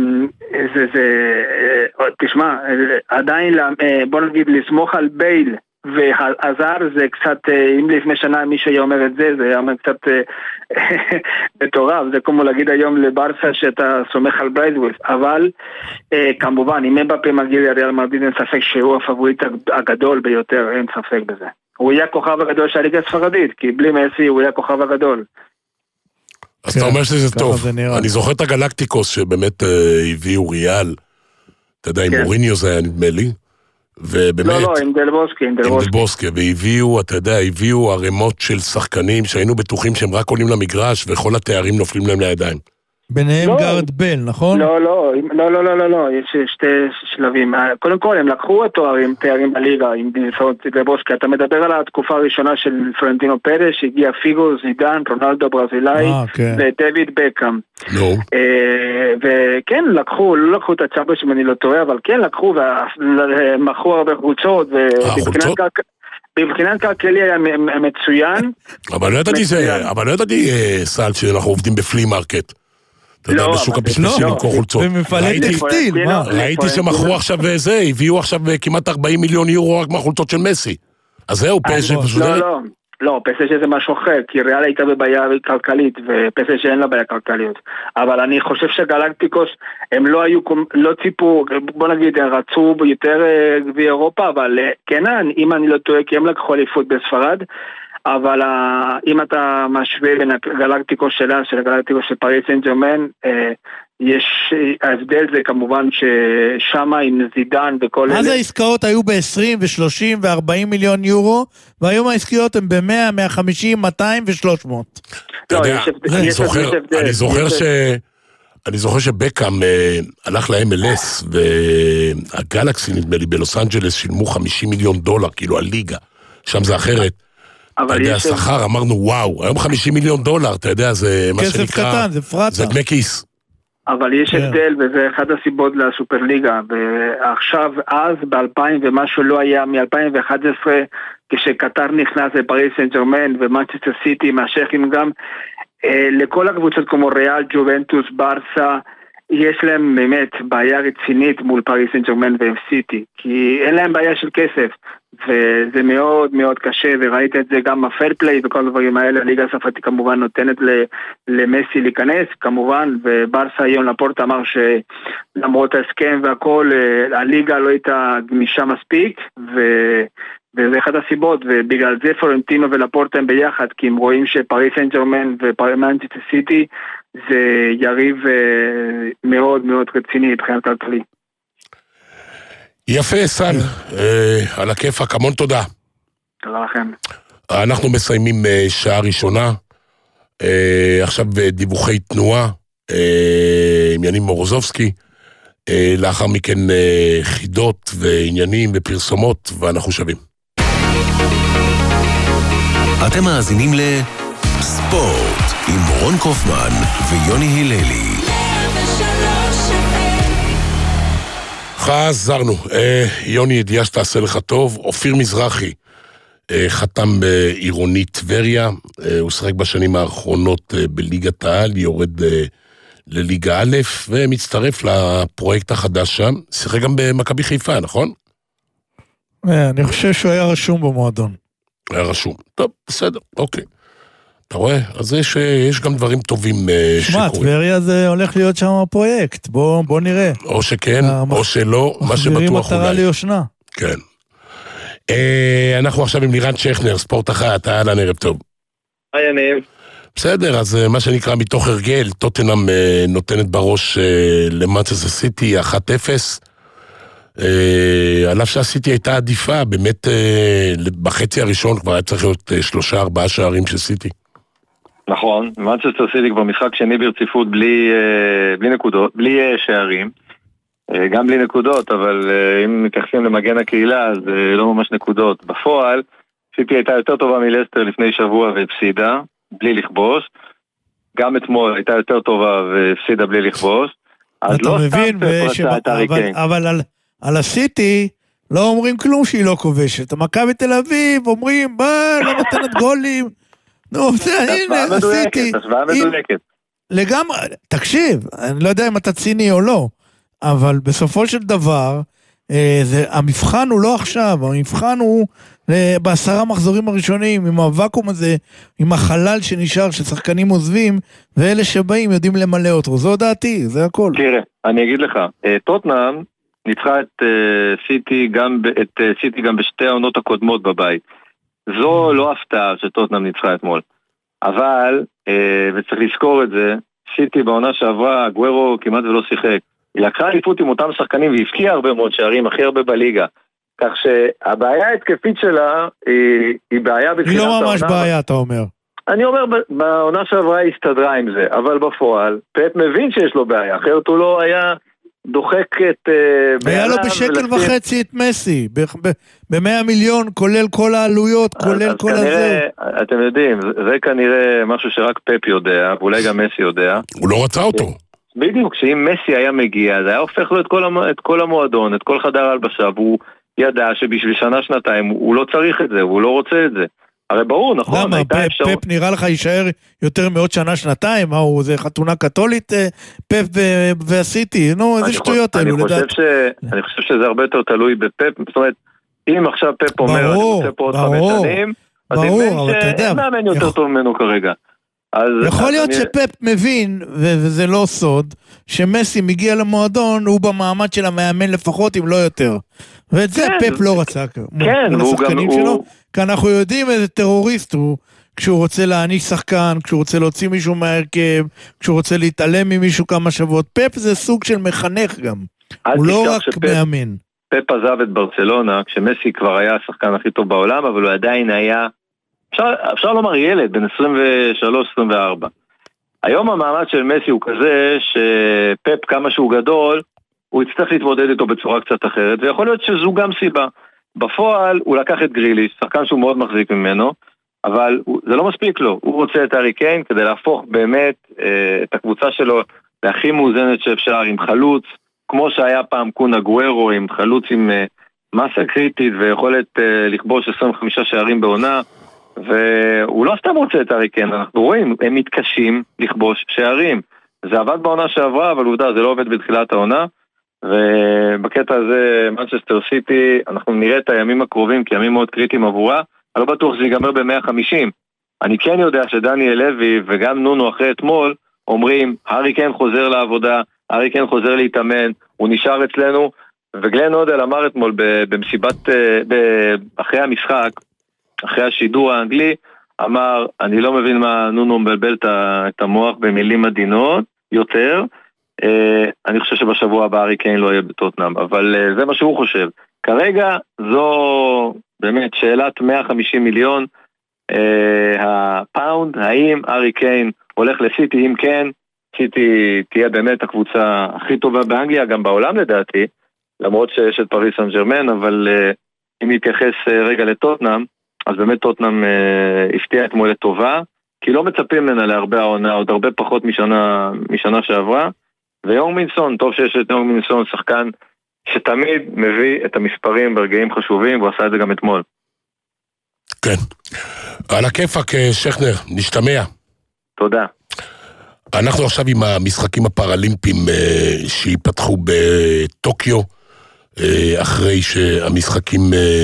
תשמע, עדיין, בוא נגיד, לסמוך על בייל והזר זה קצת, אם לפני שנה מישהו היה אומר את זה, זה היה אומר קצת מטורף, זה כמו להגיד היום לברסה שאתה סומך על בריידוויס, אבל כמובן, אם אמבפה מגיע לריאל מדריד, אין ספק שהוא הפבוריט הגדול ביותר, אין ספק בזה. הוא יהיה הכוכב הגדול של הליגה הספרדית, כי בלי מסי הוא יהיה הכוכב הגדול. אז אתה אומר שזה טוב. אני זוכר את הגלקטיקוס שבאמת הביאו ריאל, אתה יודע, עם מוריניו זה היה נדמה לי, ובאמת... לא, עם דלבוסקי. עם דלבוסקי, והביאו, אתה יודע, הביאו ערימות של שחקנים שהיינו בטוחים שהם רק עולים למגרש, וכל התארים נופלים להם לידיים. ביניהם גארד בל, נכון? לא, יש שתי שלבים. קודם כל, הם לקחו תארים בליגה עם דלבוסקי. אתה מדבר על התקופה הראשונה של פלורנטינו פרס, שהגיע פיגו, זידן, רונלדו ברזילאי, ודויד בקאם. וכן, לא לקחו את הצ'אמפיונס אם אני לא טועה, אבל כן לקחו ומכרו הרבה קבוצות, מבחינת כלכלי היה מצוין. אבל לא ידעתי, סל, שאנחנו עובדים בפלי מרקט. אתה יודע, בשוק הפספסים למכור חולצות. במפעלי טקסטיל, מה? ראיתי שמכרו עכשיו וזה, הביאו עכשיו כמעט 40 מיליון יורו רק מהחולצות של מסי. אז זהו, פסג' פשוט... לא, פסג' זה משהו אחר, כי ריאל הייתה בבעיה כלכלית, ופסג' אין לה בעיה כלכליות. אבל אני חושב שגלקטיקוס, הם לא ציפו, בוא נגיד, רצו יותר גביע אירופה, אבל כן, אם אני לא טועה, כי הם לקחו אליפות בספרד, אבל אם אתה משווה בין הגלקטיקוס שלה, של הגלקטיקוס של פריס סן ז'רמן, יש, ההבדל זה כמובן ששמה עם זידן וכל אלה. אז העסקאות היו ב-20 ו-30 ו-40 מיליון יורו, והיום העסקאות הן ב-100, 150, 200 ו-300. אתה יודע, אני זוכר שבקאם הלך ל-MLS, והגלקסי נדמה לי בלוס אנג'לס שילמו $50 מיליון, כאילו הליגה, שם זה אחרת. אתה יודע, השכר, אמרנו וואו, היום $50 מיליון, אתה יודע, זה מה שנקרא, כסף קטן, זה פרטה. זה דמי כיס. אבל יש הבדל, וזה אחד הסיבות לסופרליגה, ועכשיו, אז ב-2000 ומשהו לא היה, מ-2011, כשקטר נכנס לפריס סן ז'רמן ומנצ'סטר סיטי, מהשכים גם, לכל הקבוצות כמו ריאל, ג'ובנטוס, ברסה, יש להם באמת בעיה רצינית מול פריס סן ז'רמן וסיטי, כי אין להם בעיה של כסף, וזה מאוד מאוד קשה, וראית את זה גם בפייר פליי וכל הדברים האלה. הליגה הספרדית כמובן נותנת למסי להיכנס, כמובן, וברסה היום לפורט אמר שלמרות ההסכם והכל, הליגה לא הייתה גמישה מספיק, וזה אחד הסיבות, ובגלל זה פלורנטינו ולפורט הם ביחד, כי הם רואים שפריס סן ז'רמן ומנצ'סטר סיטי זה יריב מאוד מאוד רציני מבחינת כלכלי. יפה, סן, על הכיפק, המון תודה. תודה לכם. אנחנו מסיימים שעה ראשונה, עכשיו דיווחי תנועה, עם יניב מורוזובסקי, לאחר מכן חידות ועניינים ופרסומות, ואנחנו שווים. אתם מאזינים לספורט עם רון קופמן ויוני היללי. חזרנו, יוני, ידיעה שתעשה לך טוב. אופיר מזרחי חתם בעירוני טבריה, הוא שחק בשנים האחרונות בליגת העל, יורד לליגה א' ומצטרף לפרויקט החדש שם. שיחק גם במכבי חיפה, נכון? אני חושב שהוא היה רשום במועדון. היה רשום, טוב, בסדר, אוקיי. אתה רואה? אז יש גם דברים טובים שקורים. טבריה זה הולך להיות שם הפרויקט, בוא נראה. או שכן, או שלא, מה שבטוח אולי. מחזירים מטרה ליושנה. כן. אנחנו עכשיו עם לירן שכנר, ספורט אחת, אהלן, ערב טוב. היי, יניב. בסדר, אז מה שנקרא מתוך הרגל, טוטנהאם נותנת בראש למנצ'סטר סיטי 1-0, על אף שהסיטי הייתה עדיפה, באמת בחצי הראשון כבר היה צריך להיות 3-4 שערים של סיטי. נכון, מנצ'סטר סיטי כבר משחק שני ברציפות בלי נקודות, בלי שערים, גם בלי נקודות, אבל אם מתייחסים למגן הקהילה, אז לא ממש נקודות. בפועל, סיטי הייתה יותר טובה מלסטר לפני שבוע והפסידה, בלי לכבוש. גם אתמול הייתה יותר טובה והפסידה בלי לכבוש. אתה מבין, אבל על הסיטי לא אומרים כלום שהיא לא כובשת. מכבי תל אביב אומרים, לא נותנת גולים. נו, הנה, עשיתי. השוואה מדויקת. לגמרי, תקשיב, אני לא יודע אם אתה ציני או לא, אבל בסופו של דבר, המבחן הוא לא עכשיו, המבחן הוא ב10 מחזורים הראשונים, עם הוואקום הזה, עם החלל שנשאר, ששחקנים עוזבים, ואלה שבאים יודעים למלא אותו. זו דעתי, זה הכל. תראה, אני אגיד לך, טוטנהאם ניצחה את סיטי גם בשתי העונות הקודמות בבית. זו לא הפתעה שטוטנהאם ניצחה אתמול. אבל, וצריך לזכור את זה, סיטי בעונה שעברה, גוארו כמעט ולא שיחק. היא לקחה אליפות עם אותם שחקנים והפקיעה הרבה מאוד שערים, הכי הרבה בליגה. כך שהבעיה ההתקפית שלה היא בעיה בתחילת העונה. היא לא ממש בעיה, אתה אומר. אני אומר, בעונה שעברה היא הסתדרה עם זה, אבל בפועל, פפ מבין שיש לו בעיה, אחרת הוא לא היה דוחק את... היה לו ב1.5 את מסי, ב100 מיליון, כולל כל העלויות, כולל כל הזה. אתם יודעים, זה כנראה משהו שרק פפ יודע, ואולי גם מסי יודע. הוא לא רצה אותו. בדיוק, שאם מסי היה מגיע, זה היה הופך לו את כל המועדון, את כל חדר ההלבשה, והוא ידע שבשביל שנה-שנתיים הוא לא צריך את זה, הוא לא רוצה את זה. הרי ברור, נכון? למה? פפ נראה לך יישאר יותר מעוד שנה-שנתיים? זה חתונה קתולית, פפ והסיטי? נו, איזה שטויות אלו, לדעת. אני חושב שזה הרבה יותר תלוי בפפ, זאת אומרת, אם עכשיו פפ אומר, אני רוצה פה עוד 5 שנים, אז אין מאמן יותר טוב ממנו כרגע. יכול להיות שפפ מבין, וזה לא סוד, שמסי מגיע למועדון, הוא במעמד של המאמן לפחות, אם לא יותר. ואת זה פפ לא רצה. כן, והוא גם... כי אנחנו יודעים איזה טרוריסט הוא, כשהוא רוצה להעניש שחקן, כשהוא רוצה להוציא מישהו מהרכב, כשהוא רוצה להתעלם ממישהו כמה שבועות. פפ זה סוג של מחנך גם. הוא לא רק מאמן. פפ עזב את ברצלונה, כשמסי כבר היה השחקן הכי טוב בעולם, אבל הוא עדיין היה... אפשר לומר ילד, בין 23-24. היום המעמד של מסי הוא כזה שפפ כמה שהוא גדול, הוא יצטרך להתמודד איתו בצורה קצת אחרת, ויכול להיות שזו גם סיבה. בפועל הוא לקח את גריליש, שחקן שהוא מאוד מחזיק ממנו, אבל זה לא מספיק לו. הוא רוצה את הארי קיין כדי להפוך באמת את הקבוצה שלו להכי מאוזנת שאפשר, עם חלוץ, כמו שהיה פעם קון אגוארו, עם חלוץ עם מסה קריטית ויכולת לכבוש 25 שערים בעונה, והוא לא סתם רוצה את הארי קיין, אנחנו רואים, הם מתקשים לכבוש שערים. זה עבד בעונה שעברה, אבל עובדה, זה לא עובד בתחילת העונה, ובקטע הזה, מנצ'סטר סיטי, אנחנו נראה את הימים הקרובים כימים מאוד קריטיים עבורה, אני לא בטוח שזה ייגמר ב-150. אני כן יודע שדניאל לוי וגם נונו אחרי אתמול, אומרים, הארי קיין חוזר לעבודה, הארי קיין חוזר להתאמן, הוא נשאר אצלנו, וגלן הודל אמר אתמול במסיבת, אחרי המשחק, אחרי השידור האנגלי, אמר, אני לא מבין מה נונו מבלבל את המוח במילים עדינות יותר, אני חושב שבשבוע הבא הארי קיין לא יהיה בטוטנהאם, אבל זה מה שהוא חושב. כרגע זו באמת שאלת 150 מיליון הפאונד, האם הארי קיין הולך לסיטי, אם כן, סיטי תהיה באמת הקבוצה הכי טובה באנגליה, גם בעולם לדעתי, למרות שיש את פריס סן ז'רמן, אבל אם נתייחס רגע לטוטנהאם, אז באמת טוטנהאם הפתיע אתמול לטובה, כי לא מצפים ממנה להרבה העונה, עוד הרבה פחות משנה שעברה, ויונג מינסון, טוב שיש את יונג מינסון, שחקן שתמיד מביא את המספרים ברגעים חשובים, והוא עשה את זה גם אתמול. כן. על הכיפק, שכנר, נשתמע. תודה. אנחנו עכשיו עם המשחקים הפראלימפיים שיפתחו בטוקיו, אחרי שהמשחקים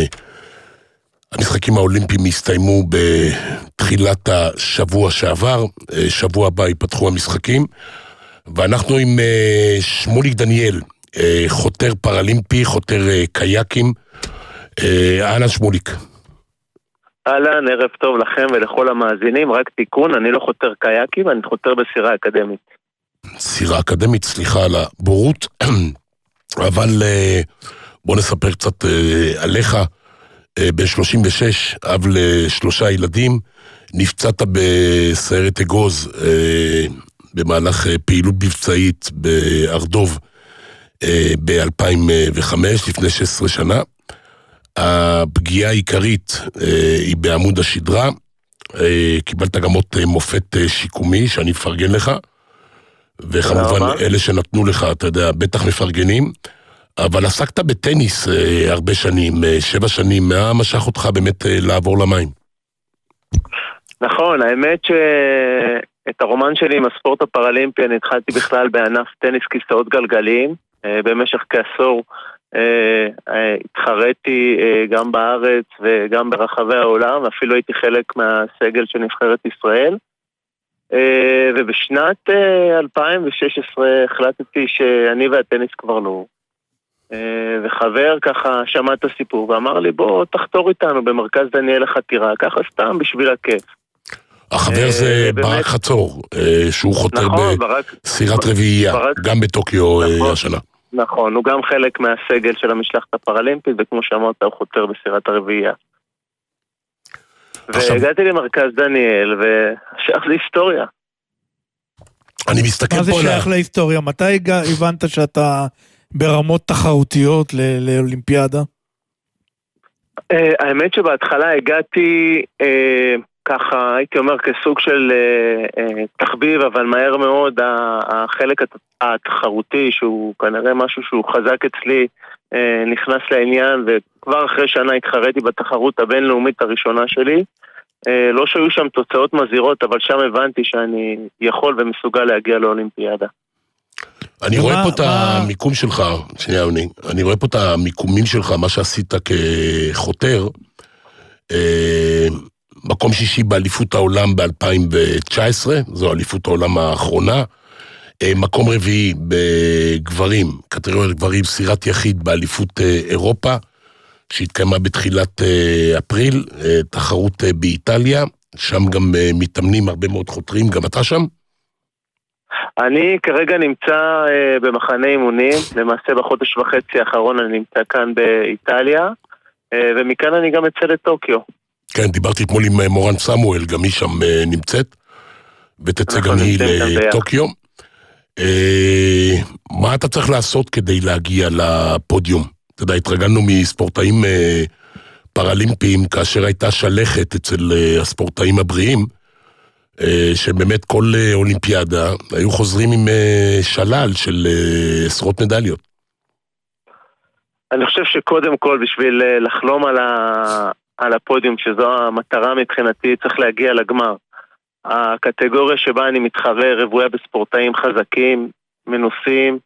האולימפיים הסתיימו בתחילת השבוע שעבר, שבוע הבא ייפתחו המשחקים, ואנחנו עם שמוליק דניאל, חותר פראלימפי, חותר קייקים. אהלן שמוליק. אהלן, ערב טוב לכם ולכל המאזינים, רק תיקון, אני לא חותר קייקים, אני חותר בסירה אקדמית. סירה אקדמית, סליחה על הבורות, אבל בוא נספר קצת עליך. בן 36, אב ל3 ילדים, נפצעת בסיירת אגוז במהלך פעילות מבצעית בארדוב ב-2005, לפני 16 שנה. הפגיעה העיקרית היא בעמוד השדרה, קיבלת גם עוד מופת שיקומי שאני מפרגן לך, וכמובן אלה שנתנו לך, אתה יודע, בטח מפרגנים, אבל עסקת בטניס הרבה שנים, 7 שנים, מה משך אותך באמת לעבור למים? נכון, האמת שאת הרומן שלי עם הספורט הפראלימפי אני התחלתי בכלל בענף טניס כיסאות גלגליים, במשך כעשור התחרתי גם בארץ וגם ברחבי העולם, אפילו הייתי חלק מהסגל של נבחרת ישראל. ובשנת 2016 החלטתי שאני והטניס כבר לא. וחבר ככה שמע את הסיפור ואמר לי בוא תחתור איתנו במרכז דניאל לחתירה, ככה סתם בשביל הכיף. החבר זה ברק חצור, שהוא חותר בסירת רביעייה, גם בטוקיו השנה. נכון, הוא גם חלק מהסגל של המשלחת הפראלימפית, וכמו שאמרת הוא חותר בסירת הרביעייה. והגעתי למרכז דניאל ושייך להיסטוריה. אני מסתכל פה... מה זה שייך להיסטוריה? מתי הבנת שאתה ברמות תחרותיות לאולימפיאדה? האמת שבהתחלה הגעתי ככה, הייתי אומר כסוג של תחביב, אבל מהר מאוד החלק התחרותי, שהוא כנראה משהו שהוא חזק אצלי, נכנס לעניין, וכבר אחרי שנה התחרתי בתחרות הבינלאומית הראשונה שלי. לא שהיו שם תוצאות מזהירות, אבל שם הבנתי שאני יכול ומסוגל להגיע לאולימפיאדה. אני רואה פה את המיקום שלך, שנייה יוני, אני רואה פה את המיקומים שלך, מה שעשית כחותר, מקום שישי באליפות העולם ב-2019, זו אליפות העולם האחרונה, מקום רביעי בגברים, קטגוריית גברים, סירת יחיד באליפות אירופה, שהתקיימה בתחילת אפריל, תחרות באיטליה, שם גם מתאמנים הרבה מאוד חותרים, גם אתה שם? אני כרגע נמצא במחנה אימונים, למעשה בחודש וחצי האחרון אני נמצא כאן באיטליה, ומכאן אני גם אצא לטוקיו. כן, דיברתי אתמול עם מורן סמואל, גם היא שם נמצאת, ותצא גם היא לטוקיו. מה אתה צריך לעשות כדי להגיע לפודיום? אתה יודע, התרגלנו מספורטאים פראלימפיים, כאשר הייתה שלכת אצל הספורטאים הבריאים, שבאמת כל אולימפיאדה היו חוזרים עם שלל של עשרות מדליות. אני חושב שקודם כל בשביל לחלום על הפודיום, שזו המטרה מבחינתי, צריך להגיע לגמר. הקטגוריה שבה אני מתחרה רבויה בספורטאים חזקים, מנוסים,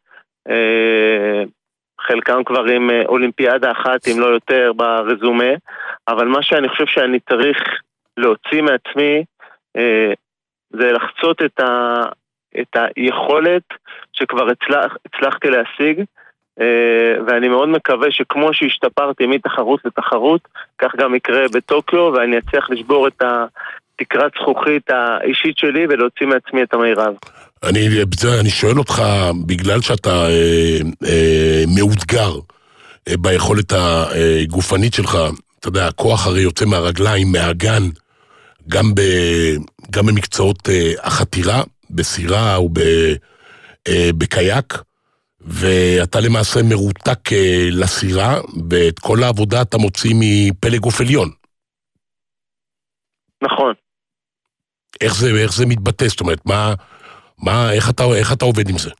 חלקם כבר עם אולימפיאדה אחת, אם לא יותר, ברזומה, אבל מה שאני חושב שאני צריך להוציא מעצמי, זה לחצות את היכולת שכבר הצלחתי להשיג, ואני מאוד מקווה שכמו שהשתפרתי מתחרות לתחרות, כך גם יקרה בטוקיו, ואני אצליח לשבור את תקרת זכוכית האישית שלי ולהוציא מעצמי את המרב. אני שואל אותך, בגלל שאתה מאותגר ביכולת הגופנית שלך, אתה יודע, הכוח הרי יוצא מהרגליים, מהגן, גם במקצועות החתירה, בסירה או בקייק, ואתה למעשה מרותק לסירה, ואת כל העבודה אתה מוציא מפלג גוף עליון. נכון. איך זה מתבטא? זאת אומרת, איך אתה עובד עם זה?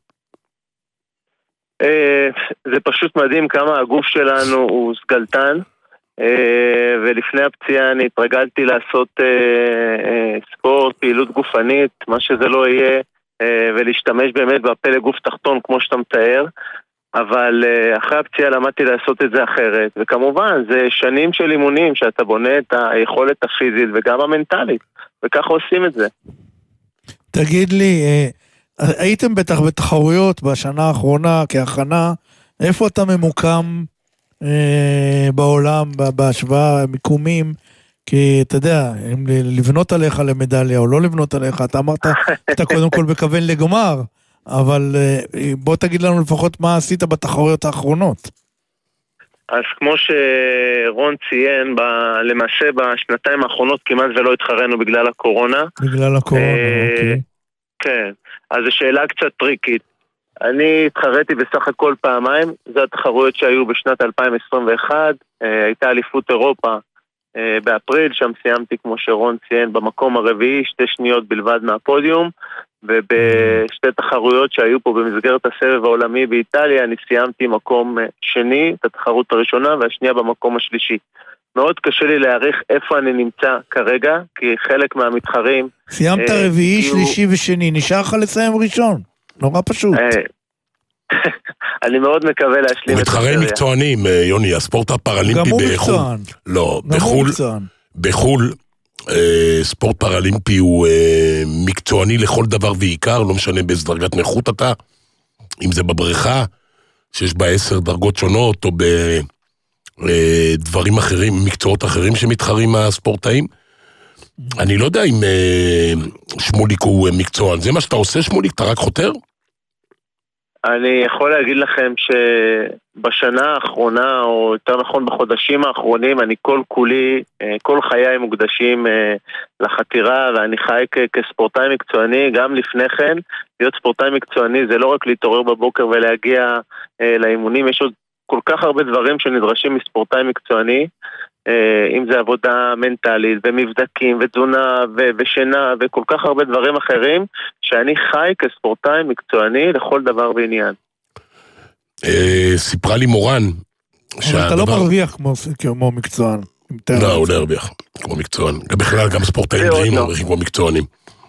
זה פשוט מדהים כמה הגוף שלנו הוא סגלתן, ולפני הפציעה אני התרגלתי לעשות ספורט, פעילות גופנית, מה שזה לא יהיה, ולהשתמש באמת בפלג גוף תחתון כמו שאתה מתאר, אבל אחרי הפציעה למדתי לעשות את זה אחרת, וכמובן זה שנים של אימונים שאתה בונה את היכולת הפיזית וגם המנטלית, וככה עושים את זה. תגיד לי, הייתם בטח בתחרויות בשנה האחרונה כהכנה, איפה אתה ממוקם בעולם, בהשוואה, מיקומים, כי אתה יודע, אם לבנות עליך למדליה או לא לבנות עליך, אתה אמרת, אתה קודם כל מכוון לגמר, אבל בוא תגיד לנו לפחות מה עשית בתחרויות האחרונות. אז כמו שרון ציין, למעשה בשנתיים האחרונות כמעט ולא התחרנו בגלל הקורונה. בגלל הקורונה, אוקיי. כן, אז זו שאלה קצת טריקית. אני התחרתי בסך הכל פעמיים, זה התחרויות שהיו בשנת 2021, הייתה אליפות אירופה באפריל, שם סיימתי כמו שרון ציין במקום הרביעי, 2 שניות בלבד מהפודיום, ובשתי תחרויות שהיו פה במסגרת הסבב העולמי באיטליה, אני סיימתי מקום שני, את התחרות הראשונה, והשנייה במקום השלישי. מאוד קשה לי להעריך איפה אני נמצא כרגע, כי חלק מהמתחרים... סיימת רביעי, שלישי ושני, נשאר לך לסיים ראשון, נורא פשוט. אני מאוד מקווה להשלים את מתחרי מקצוענים, יוני, הספורט הפראלימפי גם הוא בחול. מקצוען. לא, גם הוא מקצוען. בחול, ספורט פראלימפי הוא מקצועני לכל דבר ועיקר, לא משנה באיזה דרגת נכות אתה, אם זה בבריכה, שיש בה 10 דרגות שונות, או בדברים אחרים, מקצועות אחרים שמתחרים הספורטאים. אני לא יודע אם שמוליק הוא מקצוען. זה מה שאתה עושה, שמוליק? אתה רק חותר? אני יכול להגיד לכם שבשנה האחרונה, או יותר נכון בחודשים האחרונים, אני כל חיי מוקדשים לחתירה, ואני חי כספורטאי מקצועני. גם לפני כן, להיות ספורטאי מקצועני זה לא רק להתעורר בבוקר ולהגיע לאימונים, יש עוד כל כך הרבה דברים שנדרשים מספורטאי מקצועני, אם זה עבודה מנטלית ומבדקים ותזונה ושינה וכל כך הרבה דברים אחרים, שאני חי כספורטאי מקצועני לכל דבר ועניין. סיפרה לי מורן אבל אתה לא מרוויח כמו מקצוען. לא, הוא לא הרוויח כמו מקצוען. בכלל גם ספורטאים בריאים מרוויחים כמו מקצוענים.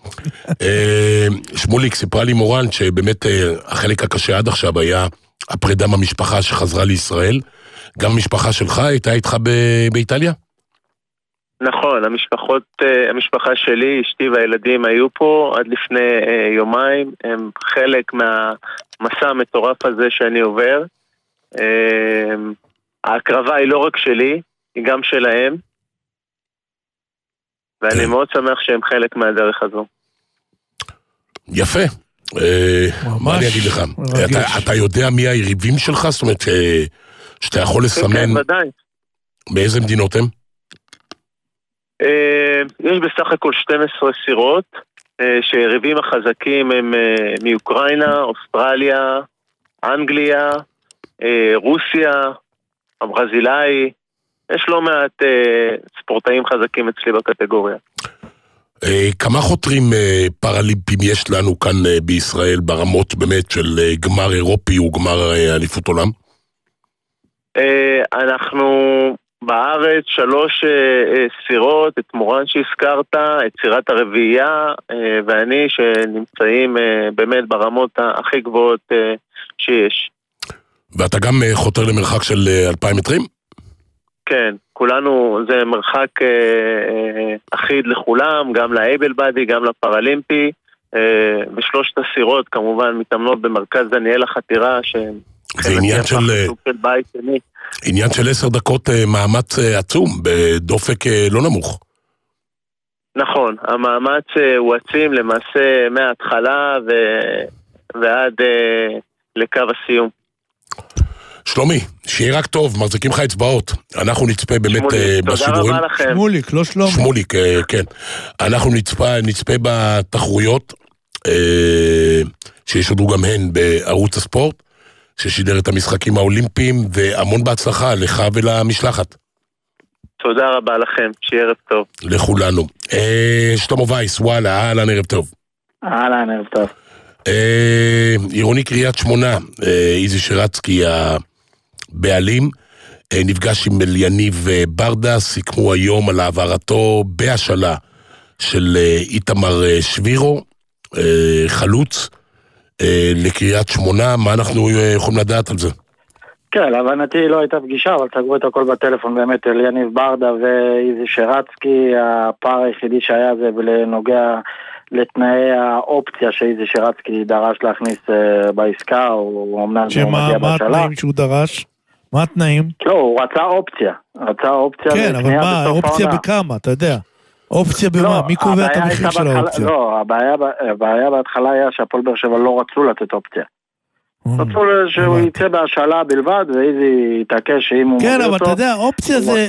שמוליק, סיפרה לי מורן שבאמת החלק הקשה עד עכשיו היה הפרידה מהמשפחה שחזרה לישראל. גם המשפחה שלך הייתה איתך באיטליה? נכון, המשפחה שלי, אשתי והילדים היו פה עד לפני יומיים, הם חלק מהמסע המטורף הזה שאני עובר. ההקרבה היא לא רק שלי, היא גם שלהם, ואני מאוד שמח שהם חלק מהדרך הזו. יפה. מה אני אגיד לך? אתה יודע מי היריבים שלך? זאת אומרת שאתה יכול לסמן... כן, ודאי. באיזה מדינות הם? יש בסך הכל 12 סירות, שהיריבים החזקים הם מאוקראינה, אוסטרליה, אנגליה, רוסיה, הברזילאי. יש לא מעט ספורטאים חזקים אצלי בקטגוריה. כמה חותרים פראלימפיים יש לנו כאן בישראל ברמות באמת של גמר אירופי וגמר אליפות עולם? אנחנו בארץ 3 סירות, את מורן שהזכרת, את סירת הרביעייה ואני, שנמצאים באמת ברמות הכי גבוהות שיש. ואתה גם חותר למרחק של 2,000 מטרים? כן, כולנו, זה מרחק אחיד לכולם, גם לאייבל בדי, גם לפראלימפי, ושלושת הסירות כמובן מתאמנות במרכז דניאל החתירה, זה עניין של בית שני. עניין של 10 דקות מאמץ עצום, בדופק לא נמוך. נכון, המאמץ הוא עצים למעשה מההתחלה ועד לקו הסיום. שלומי, שיהיה רק טוב, מחזיקים לך אצבעות. אנחנו נצפה באמת בשידורים. תודה רבה לכם. שמוליק, לא שלומי. שמוליק, כן. אנחנו נצפה בתחרויות, שישודרו גם הן בערוץ הספורט, ששידר את המשחקים האולימפיים, והמון בהצלחה לך ולמשלחת. תודה רבה לכם, שיהיה ערב טוב. לכולנו. שלמה וייס, וואלה, אהלן, ערב טוב. אהלן, ערב טוב. עירוני קריית שמונה, איזי שרצקי הבעלים, נפגש עם יניב ברדה, סיכמו היום על העברתו בהשאלה של איתמר שבירו, חלוץ, לקריית שמונה. מה אנחנו יכולים לדעת על זה? כן, להבנתי לא הייתה פגישה, אבל סגרו את הכל בטלפון באמת אל יניב ברדה ואיזי שרצקי. הפער היחידי שהיה זה בנוגע לתנאי האופציה שאיזי שרצקי דרש להכניס בעסקה, הוא אמנם שמה, מה התנאים שהוא דרש? מה התנאים? לא, הוא רצה אופציה. כן, אבל מה, אופציה בכמה, אתה יודע? אופציה במה? מי קובע את המחיר של האופציה? לא, הבעיה בהתחלה היה שהפועל באר שבע לא רצו לתת אופציה. רצו שהוא יצא בהשאלה בלבד, ואיזי יתעקש שאם הוא... כן, אבל אתה יודע, אופציה זה...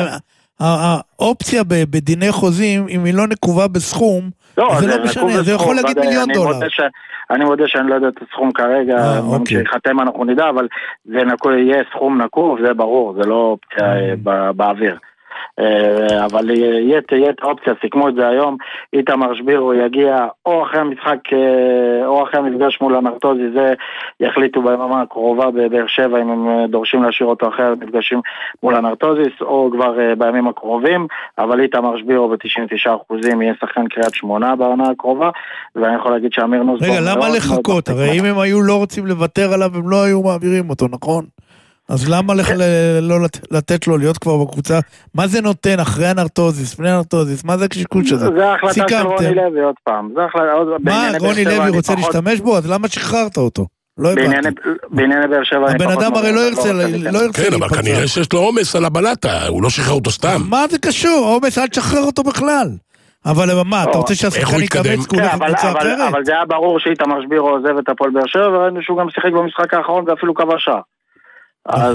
האופציה בדיני חוזים, אם היא לא נקובה בסכום, זה לא משנה, זה יכול להגיד $1,000,000. אני מודה שאני לא יודע את הסכום כרגע, כשיחתם אנחנו נדע, אבל זה יהיה סכום נקוב, זה ברור, זה לא אופציה באוויר. אבל תהיה את האופציה, סיכמו את זה היום, איתמר שבירו יגיע או אחרי המשחק, או אחרי המפגש מול הנרטוזי, זה יחליטו ביממה הקרובה בבאר שבע, אם הם דורשים להשאיר אותו אחרי המפגשים מול הנרטוזיס, או כבר בימים הקרובים, אבל איתמר שבירו ב-99% יהיה שחקן קריית שמונה בעונה הקרובה, ואני יכול להגיד שאמיר נוסבאום... רגע, למה לחכות? הרי אם הם היו לא רוצים לוותר עליו, הם לא היו מעבירים אותו, נכון? אז למה לא לתת לו להיות כבר בקבוצה? מה זה נותן אחרי הנרטוזיס, פני הנרטוזיס? מה זה הקשקוש הזה? זה החלטה של רוני לוי עוד פעם. מה, רוני לוי רוצה להשתמש בו? אז למה שחררת אותו? לא הבנתי. בענייני באר שבע... הבן אדם הרי לא ירצה כן, אבל כנראה שיש לו עומס על הבלטה, הוא לא שחרר אותו סתם. מה זה קשור? עומס, אל תשחרר אותו בכלל. אבל מה, אתה רוצה שהשחקן יקבץ כולה קבוצה אחרת? אבל זה היה ברור שאיתמר שבירו עוזב את הפועל באר שבע, וראינו שהוא גם שיחק במשחק האחרון ואפילו כבש שער. אז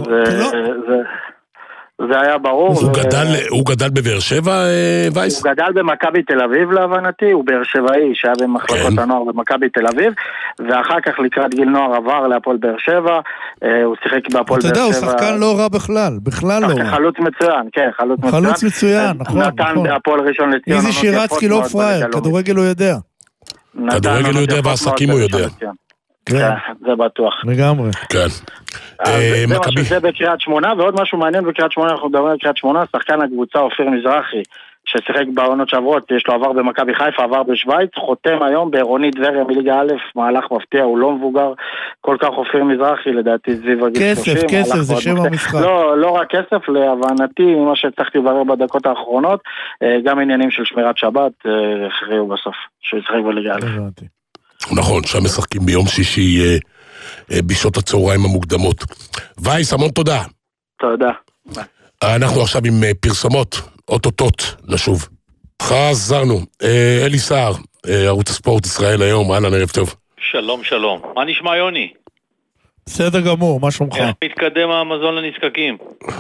זה היה ברור. הוא גדל בבאר שבע, וייס? הוא גדל במכבי תל אביב להבנתי, הוא באר שבעי שהיה במחלקות הנוער במכבי תל אביב, ואחר כך לקראת גיל נוער עבר להפועל באר שבע, הוא שיחק בהפועל באר שבע. אתה יודע, הוא שחקן לא רע בכלל לא רע. חלוץ מצוין, כן, חלוץ מצוין, נכון. נתן בהפועל ראשון לציון. איזי שירצקי לא פראייר, כדורגל הוא יודע. כדורגל הוא יודע והעסקים הוא יודע. כן, זה בטוח. לגמרי. כן. זה בקריית שמונה, ועוד משהו מעניין בקריית שמונה, אנחנו מדברים על קריית שמונה, שחקן הקבוצה אופיר מזרחי, ששיחק בעונות שעברות, יש לו עבר במכבי חיפה, עבר בשוויץ, חותם היום בעירוני טבריה מליגה א', מהלך מפתיע, הוא לא מבוגר כל כך אופיר מזרחי, לדעתי זיו הגיל 30. כסף, זה שם המשחק. לא רק כסף, להבנתי, ממה שהצלחתי לברר בדקות האחרונות, גם עניינים של שמירת שבת, הכריעו בסוף, שהוא ישחק בליגה א'. נכון, שם משחקים ביום שישי בשעות הצהריים המוקדמות. וייס, המון תודה. תודה. אנחנו עכשיו עם פרסומות, אוטוטות, נשוב. חזרנו. אלי סער, ערוץ הספורט ישראל היום, אהלן, ערב טוב. שלום, שלום. מה נשמע יוני? בסדר גמור, מה שלומך? איך מתקדם המזון לנזקקים?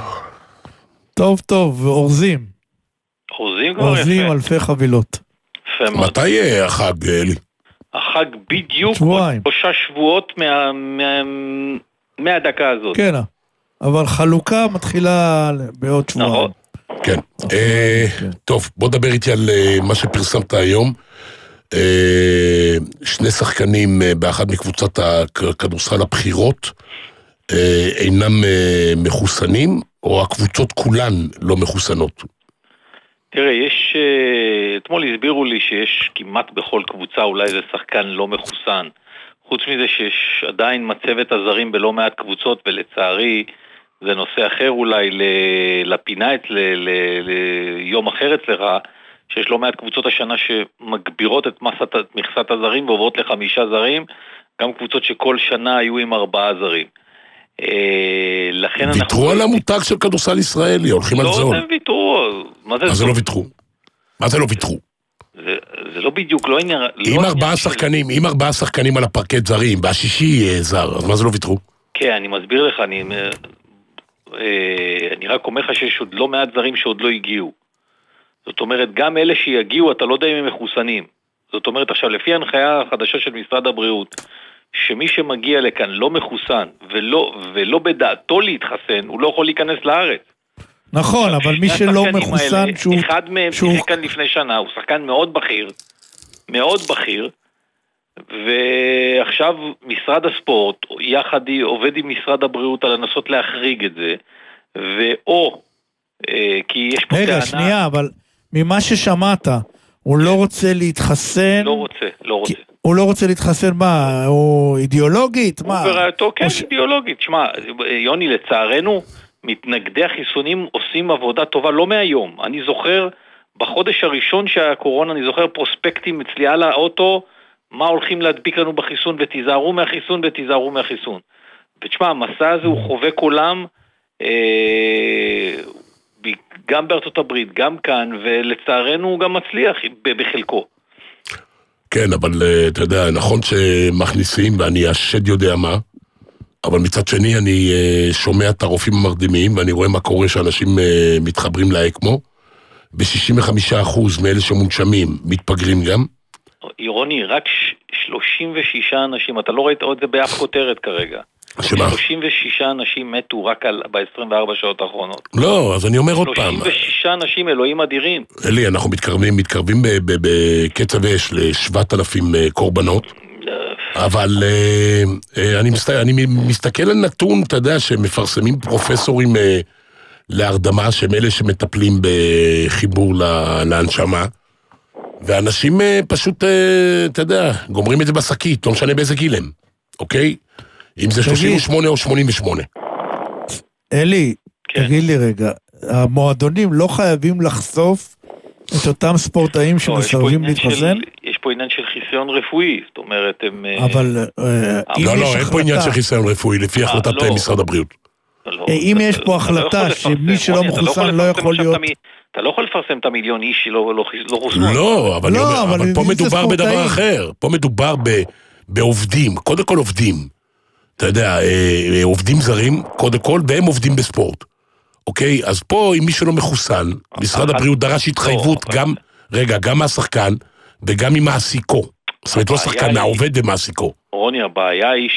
טוב, ואורזים. אורזים כבר יפה. אורזים אלפי חבילות. יפה מאוד. מתי החג, אלי? החג בדיוק שבועיים. 3 שבועות מהדקה הזאת. כן, אבל חלוקה מתחילה בעוד שבועיים. נכון. כן. טוב, בוא דבר איתי על מה שפרסמת היום. 2 שחקנים באחד מקבוצת הכדורסל הבחירות אינם מחוסנים, או הקבוצות כולן לא מחוסנות? תראה, אתמול הסבירו לי שיש כמעט בכל קבוצה אולי זה שחקן לא מחוסן. חוץ מזה שיש עדיין מצבת הזרים בלא מעט קבוצות, ולצערי זה נושא אחר אולי לפינה, ליום אחר אצלך, שיש לא מעט קבוצות השנה שמגבירות את מכסת הזרים ועוברות ל5 זרים, גם קבוצות שכל שנה היו עם 4 זרים. ויתרו על המותג של כדורסל ישראלי, הולכים על זול. לא, הם ויתרו. אז זה לא ויתרו. מה זה לא ויתרו? זה לא בדיוק, לא עניין... אם 4 שחקנים על הפרקט זרים, והשישי זר, אז מה זה לא ויתרו? כן, אני מסביר לך, אני רק אומר לך שיש עוד לא מעט זרים שעוד לא הגיעו. זאת אומרת, גם אלה שיגיעו, אתה לא יודע אם הם מחוסנים. זאת אומרת, עכשיו, לפי ההנחיה החדשה של משרד הבריאות, שמי שמגיע לכאן לא מחוסן ולא בדעתו להתחסן, הוא לא יכול להיכנס לארץ. נכון, אבל מי שלא מחוסן אחד מהם שיחק כאן לפני שנה, הוא שחקן מאוד בכיר, ועכשיו משרד הספורט עובד עם משרד הבריאות על לנסות להחריג את זה, כי יש פה טענה... רגע, שנייה, אבל ממה ששמעת, הוא לא רוצה להתחסן... לא רוצה. הוא לא רוצה להתחסן מה? הוא אידיאולוגית? מה? הוא ברעתו, כן, אידיאולוגית. שמע, יוני, לצערנו, מתנגדי החיסונים עושים עבודה טובה לא מהיום. אני זוכר, בחודש הראשון שהקורונה, אני זוכר פרוספקטים אצלי על האוטו, מה הולכים להדביק לנו בחיסון, ותיזהרו מהחיסון. ותשמע, המסע הזה הוא חובק עולם, גם בארצות הברית, גם כאן, ולצערנו הוא גם מצליח בחלקו. כן, אבל אתה יודע, נכון שמכניסים, ואני השד יודע מה, אבל מצד שני אני שומע את הרופאים המרדימים, ואני רואה מה קורה שאנשים מתחברים לאקמו, ב-65% מאלה שמונשמים מתפגרים גם. אירוני, רק 36 אנשים, אתה לא ראית עוד זה באף כותרת כרגע. שמה? 36 אנשים מתו רק ב-24 שעות האחרונות. לא, אז אני אומר עוד פעם. 36 אנשים, אלוהים אדירים. אלי, אנחנו מתקרבים בקצב אש ל-7,000 קורבנות. אבל אני מסתכל על נתון, אתה יודע, שמפרסמים פרופסורים להרדמה, שהם אלה שמטפלים בחיבור להנשמה, ואנשים פשוט, אתה יודע, גומרים את זה בסקית, לא משנה באיזה גיל הם, אוקיי? אם זה 38 או 88. אלי, תגיד לי רגע, המועדונים לא חייבים לחשוף את אותם ספורטאים שמסרבים להתחסן? יש פה עניין של חיסיון רפואי, זאת אומרת, הם... אבל... לא, אין פה עניין של חיסיון רפואי, לפי החלטת משרד הבריאות. אם יש פה החלטה שמי שלא מחוסן לא יכול להיות... אתה לא יכול לפרסם את המיליון איש שלא חוסנו. לא, אבל פה מדובר בדבר אחר. פה מדובר בעובדים, קודם כל עובדים. אתה יודע, עובדים זרים, קודם כל, והם עובדים בספורט. אוקיי? אז פה, אם מישהו לא מחוסן, משרד הבריאות דרש התחייבות גם מהשחקן, וגם ממעסיקו. זאת אומרת, לא שחקן, מהעובד ומעסיקו. רוני, הבעיה היא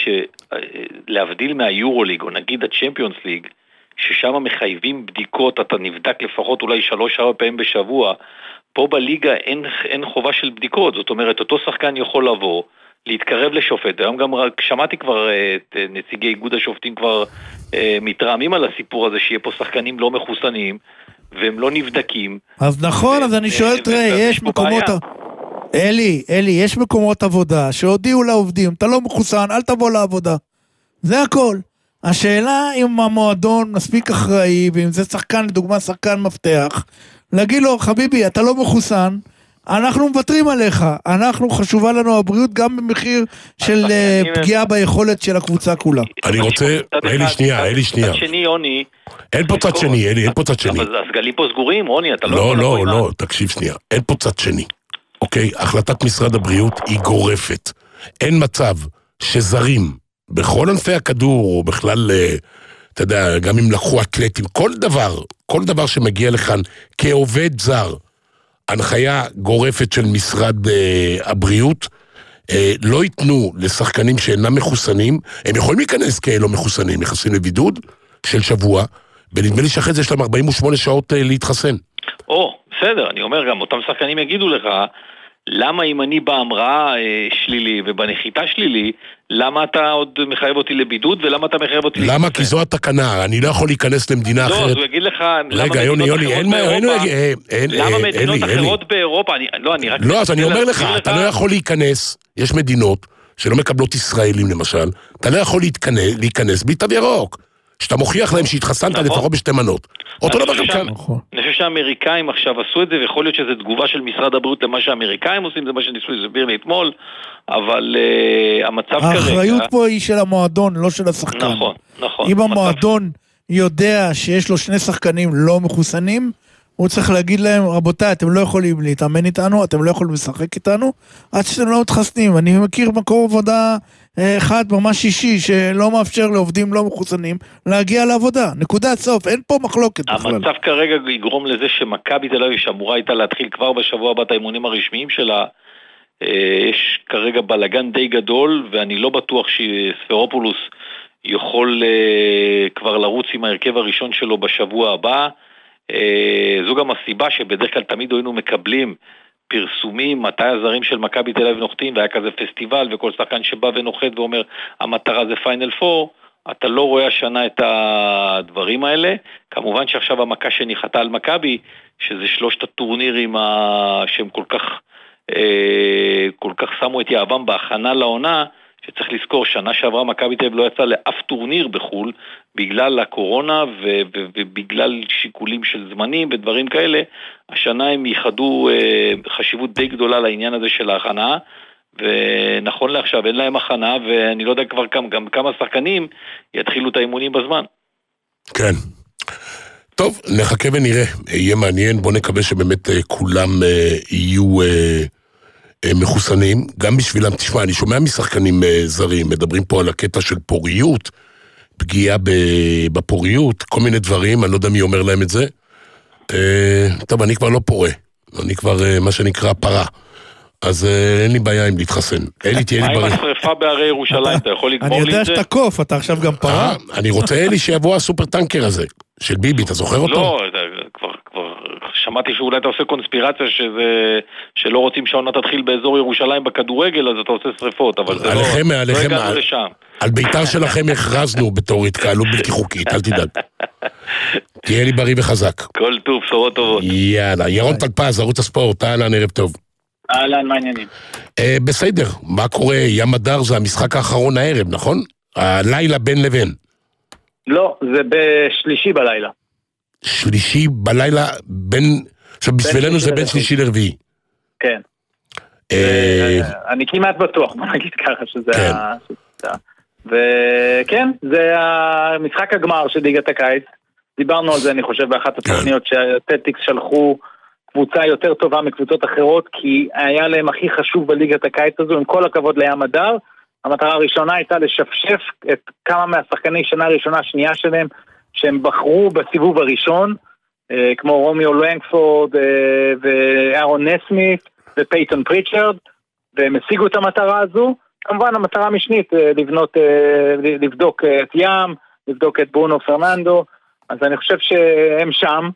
שלהבדיל מהיורוליג, או נגיד הצ'מפיונס ליג, ששם מחייבים בדיקות, אתה נבדק לפחות אולי 3-4 פעמים בשבוע, פה בליגה אין חובה של בדיקות, זאת אומרת, אותו שחקן יכול לבוא, להתקרב לשופט, היום גם שמעתי כבר את נציגי איגוד השופטים כבר מתרעמים על הסיפור הזה, שיהיה פה שחקנים לא מחוסנים, והם לא נבדקים. אז נכון, אז אני שואל, תראה, יש מקומות... אלי, יש מקומות עבודה שהודיעו לעובדים, אתה לא מחוסן, אל תבוא לעבודה. זה הכל. השאלה אם המועדון מספיק אחראי, ואם זה שחקן, לדוגמה שחקן מפתח, להגיד לו, חביבי, אתה לא מחוסן, אנחנו מוותרים עליך, חשובה לנו הבריאות גם במחיר של פגיעה ביכולת של הקבוצה כולה. אני רוצה, אלי שנייה. צד שני, יוני. אין פה צד שני, אלי, אין פה צד שני. אבל הסגלים פה סגורים, רוני, אתה לא... לא, תקשיב שנייה, אין פה צד שני. אוקיי, החלטת משרד הבריאות היא גורפת. אין מצב שזרים בכל ענפי הכדור, או בכלל, אתה יודע, גם אם לקחו אתלטים, כל דבר שמגיע לכאן כעובד זר, הנחיה גורפת של משרד הבריאות, לא ייתנו לשחקנים שאינם מחוסנים, הם יכולים להיכנס כאלו מחוסנים, נכנסים לבידוד של שבוע, ונדמה לי שאחרי זה יש להם 48 שעות להתחסן. בסדר, אני אומר גם, אותם שחקנים יגידו לך, למה אם אני בהמראה שלילי ובנחיתה שלילי, למה אתה עוד מחייב אותי לבידוד, ולמה אתה מחייב אותי... למה? כי זו התקנה, אני לא יכול להיכנס למדינה אחרת. לא, אז הוא יגיד לך... רגע, יוני, למה מדינות אחרות באירופה? לא, אז אני אומר לך, אתה לא יכול להיכנס, יש מדינות שלא מקבלות ישראלים למשל, אתה לא יכול להיכנס בלי תו ירוק. שאתה מוכיח להם שהתחסנת לפחות בשתי מנות. אותו דבר גם כאן. אני חושב שהאמריקאים עכשיו עשו את זה, ויכול להיות שזו תגובה של משרד הבריאות למה שהאמריקאים עושים, זה מה שניסו להסביר לי אתמול, אבל המצב כרגע... האחריות פה היא של המועדון, לא של השחקן. נכון. אם המועדון יודע שיש לו שני שחקנים לא מחוסנים, הוא צריך להגיד להם, רבותיי, אתם לא יכולים להתאמן איתנו, אתם לא יכולים לשחק איתנו, עד שאתם לא מתחסנים. אני מכיר מקור עבודה אחד ממש אישי, שלא מאפשר לעובדים לא מחוסנים להגיע לעבודה. נקודת סוף, אין פה מחלוקת בכלל. המצב כרגע יגרום לזה שמכבי תל אביב, שאמורה הייתה להתחיל כבר בשבוע הבא את האימונים הרשמיים שלה, יש כרגע בלגן די גדול, ואני לא בטוח שספרופולוס יכול כבר לרוץ עם ההרכב הראשון שלו בשבוע הבא. זו גם הסיבה שבדרך כלל תמיד היינו מקבלים פרסומים מתי הזרים של מכבי תל אביב נוחתים, והיה כזה פסטיבל, וכל שחקן שבא ונוחת ואומר המטרה זה פיינל 4, אתה לא רואה השנה את הדברים האלה. כמובן שעכשיו המכה שניחתה על מכבי, שזה שלושת הטורנירים שהם כל כך שמו את יעבם בהכנה לעונה, שצריך לזכור, שנה שעברה מכבי תל אביב לא יצא לאף טורניר בחול, בגלל הקורונה ובגלל שיקולים של זמנים ודברים כאלה. השנה הם ייחדו חשיבות די גדולה לעניין הזה של ההכנה, ונכון לעכשיו אין להם הכנה, ואני לא יודע כבר גם כמה שחקנים יתחילו את האימונים בזמן. כן. טוב, נחכה ונראה. יהיה מעניין, בוא נקווה שבאמת כולם יהיו... מחוסנים, גם בשבילם, תשמע, אני שומע משחקנים זרים, מדברים פה על הקטע של פוריות, פגיעה בפוריות, כל מיני דברים, אני לא יודע מי אומר להם את זה. טוב, אני כבר לא פורה, אני כבר מה שנקרא פרה, אז אין לי בעיה עם להתחסן. אלי, תהיה לי מה בריא. עם השריפה בהרי ירושלים? אתה יכול לגמור לי את זה? אני יודע שאתה קוף, אתה עכשיו גם פרה. אני רוצה, אלי, שיבוא הסופר טנקר הזה, של ביבי, אתה זוכר אותו? לא, כבר שמעתי שאולי אתה עושה קונספירציה שלא רוצים שהעונה תתחיל באזור ירושלים בכדורגל, אז אתה עושה שריפות, אבל זה לא הגענו לשם. על ביתר שלכם הכרזנו בתור התקהלות בלתי חוקית, אל תדאג. תהיה לי בריא וחזק. כל טוב, בשורות טובות. יאללה, ירון טלפז, ערוץ הספורט, אהלן, ערב טוב. אהלן, מה העניינים? בסדר, מה קורה? ים הדר זה המשחק האחרון הערב, נכון? הלילה בין לבין. לא, זה בשלישי בלילה. שלישי בלילה בין... עכשיו, בשבילנו זה בין שלישי לרביעי. כן. אני כמעט בטוח, בוא נגיד ככה שזה... וכן, זה המשחק הגמר של ליגת הקיץ. דיברנו על זה, אני חושב, באחת התוכניות שהטלטיקס שלחו קבוצה יותר טובה מקבוצות אחרות, כי היה להם הכי חשוב בליגת הקיץ הזו, עם כל הכבוד לים הדר. המטרה הראשונה הייתה לשפשף את כמה מהשחקני שנה הראשונה השנייה שלהם, שהם בחרו בסיבוב הראשון, כמו רומיו לנגפורד וארון נסמית ופייטון פריצ'רד, והם השיגו את המטרה הזו. כמובן המטרה המשנית, לבדוק את ים, לבדוק את ברונו פרננדו, אז אני חושב שהם שם,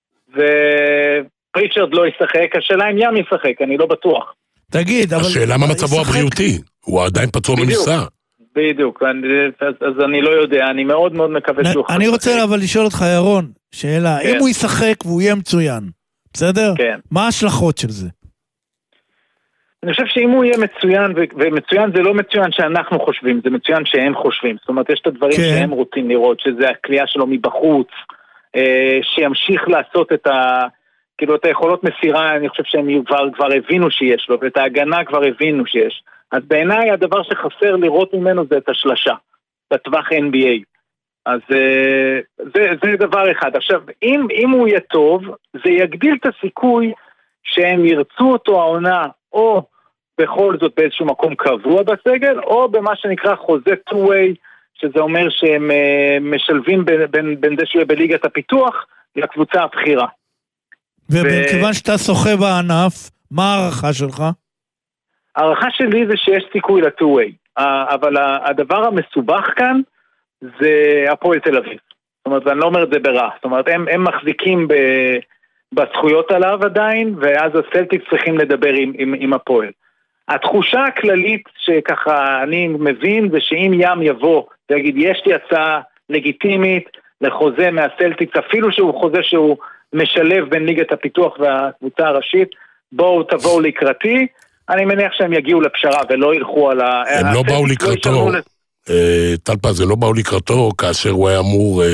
ופריצ'רד לא ישחק, השאלה אם ים ישחק, אני לא בטוח. תגיד, אבל... השאלה מה מצבו הבריאותי, הוא עדיין פצוע במבצע. בדיוק, אז אני לא יודע, אני מאוד מאוד מקווה שהוא... אני רוצה אבל לשאול אותך, ירון, שאלה, אם הוא ישחק והוא יהיה מצוין, בסדר? כן. מה ההשלכות של זה? אני חושב שאם הוא יהיה מצוין, ומצוין זה לא מצוין שאנחנו חושבים, זה מצוין שהם חושבים. זאת אומרת, יש את הדברים שהם רוצים לראות, שזה הקליעה שלו מבחוץ, שימשיך לעשות את כאילו את היכולות מסירה, אני חושב שהם כבר הבינו שיש לו, ואת ההגנה כבר הבינו שיש. אז בעיניי הדבר שחסר לראות ממנו זה את השלשה, בטווח NBA. אז זה דבר אחד. עכשיו, אם הוא יהיה טוב, זה יגדיל את הסיכוי שהם ירצו אותו העונה, או בכל זאת באיזשהו מקום קבוע בסגל, או במה שנקרא חוזה two-way, שזה אומר שהם משלבים בין זה שהוא בליגת הפיתוח לקבוצה הבחירה. וכיוון שאתה שוחה בענף, מה הערכה שלך? הערכה שלי זה שיש סיכוי ל-two-way, אבל הדבר המסובך כאן זה הפועל תל אביב. זאת אומרת, אני לא אומר את זה ברע. זאת אומרת, הם מחזיקים בזכויות עליו עדיין, ואז הסלטיק צריכים לדבר עם הפועל. התחושה הכללית שככה אני מבין, זה שאם ים יבוא ויגיד, יש לי הצעה לגיטימית לחוזה מהסלטיק, אפילו שהוא חוזה שהוא משלב בין ליגת הפיתוח והקבוצה הראשית, תבואו לקראתי, אני מניח שהם יגיעו לפשרה ולא ילכו על הם לא באו לקראתו, טלפז, הם לא באו לקראתו כאשר הוא היה אמור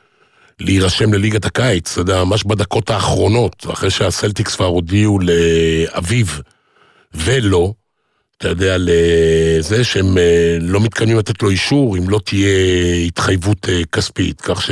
להירשם לליגת הקיץ, אתה יודע, ממש בדקות האחרונות, אחרי שהסלטיקס כבר הודיעו לאביב ולא, אתה יודע, לזה שהם לא מתכוונים לתת לו אישור, אם לא תהיה התחייבות כספית, כך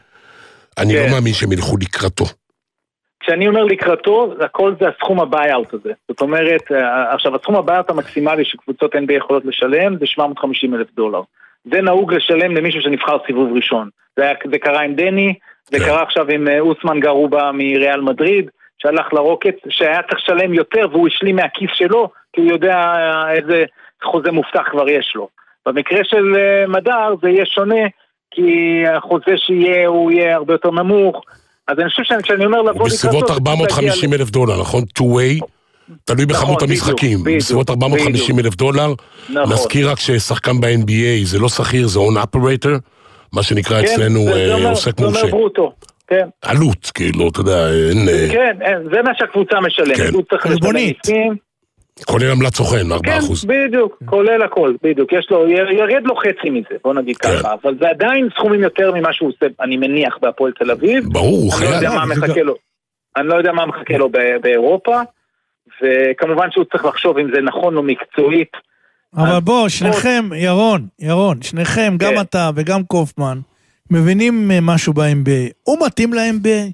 שאני לא מאמין שהם ילכו לקראתו. כשאני אומר לקראתו, הכל זה הסכום הביי-אוט הזה. זאת אומרת, עכשיו, הסכום הביי-אוט המקסימלי שקבוצות NBA יכולות לשלם, זה $750,000. זה נהוג לשלם למישהו שנבחר סיבוב ראשון. זה קרה עם דני, זה קרה עכשיו עם אוסמן גרובה מריאל מדריד, שהלך לרוקט, שהיה צריך לשלם יותר, והוא השלים מהכיס שלו, כי הוא יודע איזה חוזה מובטח כבר יש לו. במקרה של מדר זה יהיה שונה, כי החוזה שיהיה, הוא יהיה הרבה יותר נמוך. אז אני חושב שאני אומר לבוא... הוא בסביבות $450,000, נכון? two-way, תלוי בכמות המשחקים. בסביבות $450,000. נזכיר רק ששחקן ב-NBA זה לא שכיר, זה און אופרייטר, מה שנקרא אצלנו עוסק מורשה. זה אומר ברוטו, כן. עלות, כאילו, אתה יודע, אין... כן, זה מה שהקבוצה משלמת. הוא צריך לשלם מיסים. כולל עמלת סוכן, 4%. כן, בדיוק, כולל הכל, בדיוק. יש לו, ירד לו חצי מזה, בוא נגיד ככה. אבל זה עדיין סכומים יותר ממה שהוא עושה, אני מניח, בהפועל תל אביב. ברור, הוא חייב. אני לא יודע מה מחכה לו באירופה, וכמובן שהוא צריך לחשוב אם זה נכון או מקצועית. אבל בוא, שניכם, ירון, שניכם, גם אתה וגם קופמן, מבינים משהו ב-NBA. הוא מתאים ל-NBA?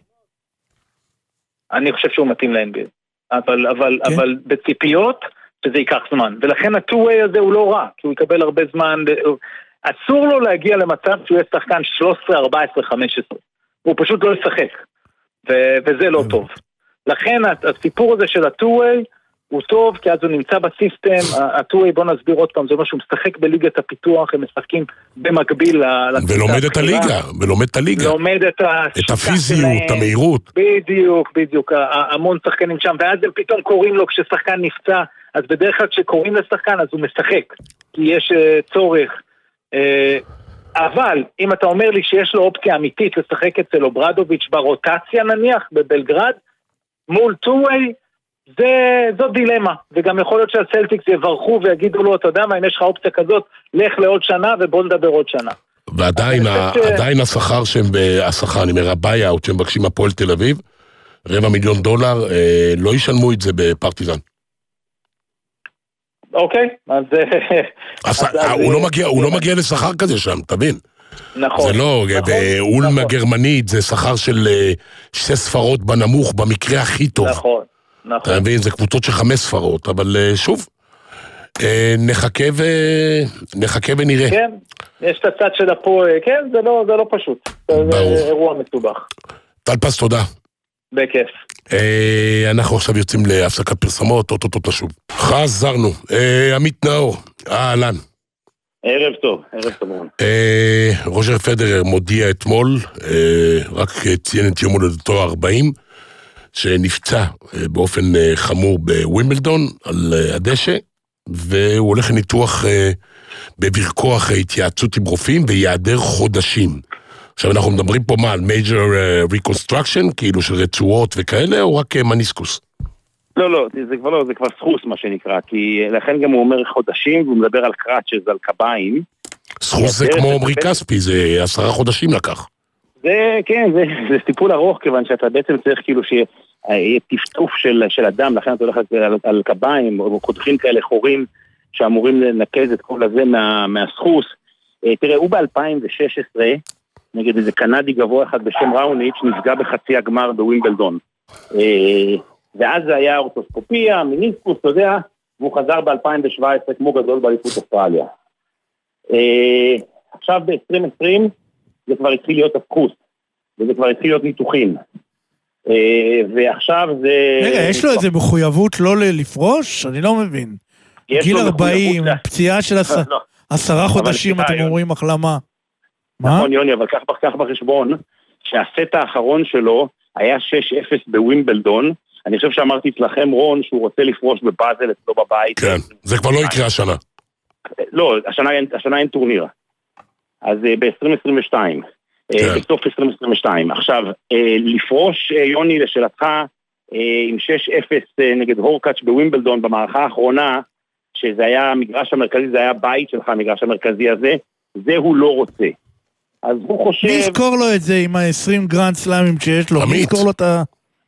אני חושב שהוא מתאים ל-NBA. אבל בציפיות שזה ייקח זמן, ולכן ה-two-way הזה הוא לא רע, כי הוא יקבל הרבה זמן, אסור לו להגיע למצב שהוא יהיה שחקן 13, 14, 15, הוא פשוט לא ישחק, וזה לא טוב. לכן הסיפור הזה של ה-two-way הוא טוב, כי אז הוא נמצא בסיסטם, הטווי, בוא נסביר עוד פעם, זה אומר שהוא משחק בליגת הפיתוח, הם משחקים במקביל ולומד את הליגה, לומד את הפיזיות, את המהירות. בדיוק, המון שחקנים שם, ואז הם פתאום קוראים לו כששחקן נפצע, אז בדרך כלל כשקוראים לשחקן, אז הוא משחק, כי יש צורך. אבל, אם אתה אומר לי שיש לו אופציה אמיתית לשחק אצל אוברדוביץ' ברוטציה נניח, בבלגרד, מול טווי, זו דילמה, וגם יכול להיות שהסלטיקס יברכו ויגידו לו, אתה יודע מה, אם יש לך אופציה כזאת, לך לעוד שנה ובוא נדבר עוד שנה. ועדיין השכר, אני אומר, הביי-אוט שהם מבקשים הפועל תל אביב, $250,000, לא ישלמו את זה בפרטיזן. אוקיי, אז... הוא לא מגיע לשכר כזה שם, תבין. נכון. זה לא, באולם הגרמנית זה שכר של 6 ספרות בנמוך, במקרה הכי טוב. נכון. אתה מבין, זה קבוצות של 5 ספרות, אבל שוב, נחכה ונראה. כן, יש את הצד של הפועל, כן, זה לא פשוט. זה אירוע מסובך. טלפס, תודה. בכיף. אנחנו עכשיו יוצאים להפסקת פרסמות, אוטוטו שוב. חזרנו. עמית נאור, אהלן. ערב טוב. רוג'ר פדרר מודיע אתמול, רק ציין את יום הולדתו 40, שנפצע באופן חמור בווימבלדון על הדשא, והוא הולך לניתוח בברכו אחרי התייעצות עם רופאים ויעדר חודשים. עכשיו אנחנו מדברים פה מה, על major reconstruction, כאילו של רצועות וכאלה, או רק מניסקוס? לא, זה כבר סחוס מה שנקרא, כי לכן גם הוא אומר חודשים, והוא מדבר על קראצ'ז, על קביים. סחוס זה כמו עמרי כספי, זה 10 חודשים לקח. זה טיפול ארוך, כיוון שאתה בעצם צריך כאילו שיהיה טפטוף של אדם, לכן אתה הולך על קביים, או קודחים כאלה חורים, שאמורים לנקז את כל הזה מהסחוס. תראה, הוא ב-2016, נגד איזה קנדי גבוה אחד בשם ראוניץ', נפגע בחצי הגמר בווימבלדון. ואז זה היה אורטוסקופיה, מיניסקוס, אתה יודע, והוא חזר ב-2017 כמו גדול באליפות אוסטרליה. עכשיו ב-2020 זה כבר התחיל להיות הסחוס, וזה כבר התחיל להיות ניתוחים. ועכשיו זה... רגע, יש לו איזה מחויבות לא לפרוש? אני לא מבין. גיל 40, פציעה של 10 חודשים, אתם אומרים החלמה. נכון, יוני, אבל קח בחשבון שהסט האחרון שלו היה 6-0 בווימבלדון. אני חושב שאמרתי אצלכם, רון, שהוא רוצה לפרוש בבאזל אצלו בבית. כן, זה כבר לא יקרה השנה. לא, השנה אין טורניר. אז ב-2022, בסוף 2022. עכשיו, לפרוש, יוני, לשאלתך, עם 6-0 נגד הורקאץ' בווימבלדון במערכה האחרונה, שזה היה המגרש המרכזי, זה היה הבית שלך, המגרש המרכזי הזה, זה הוא לא רוצה. אז הוא חושב... מי יזכור לו את זה עם ה-20 גרנד סלאמים שיש לו? מי יזכור לו את ה...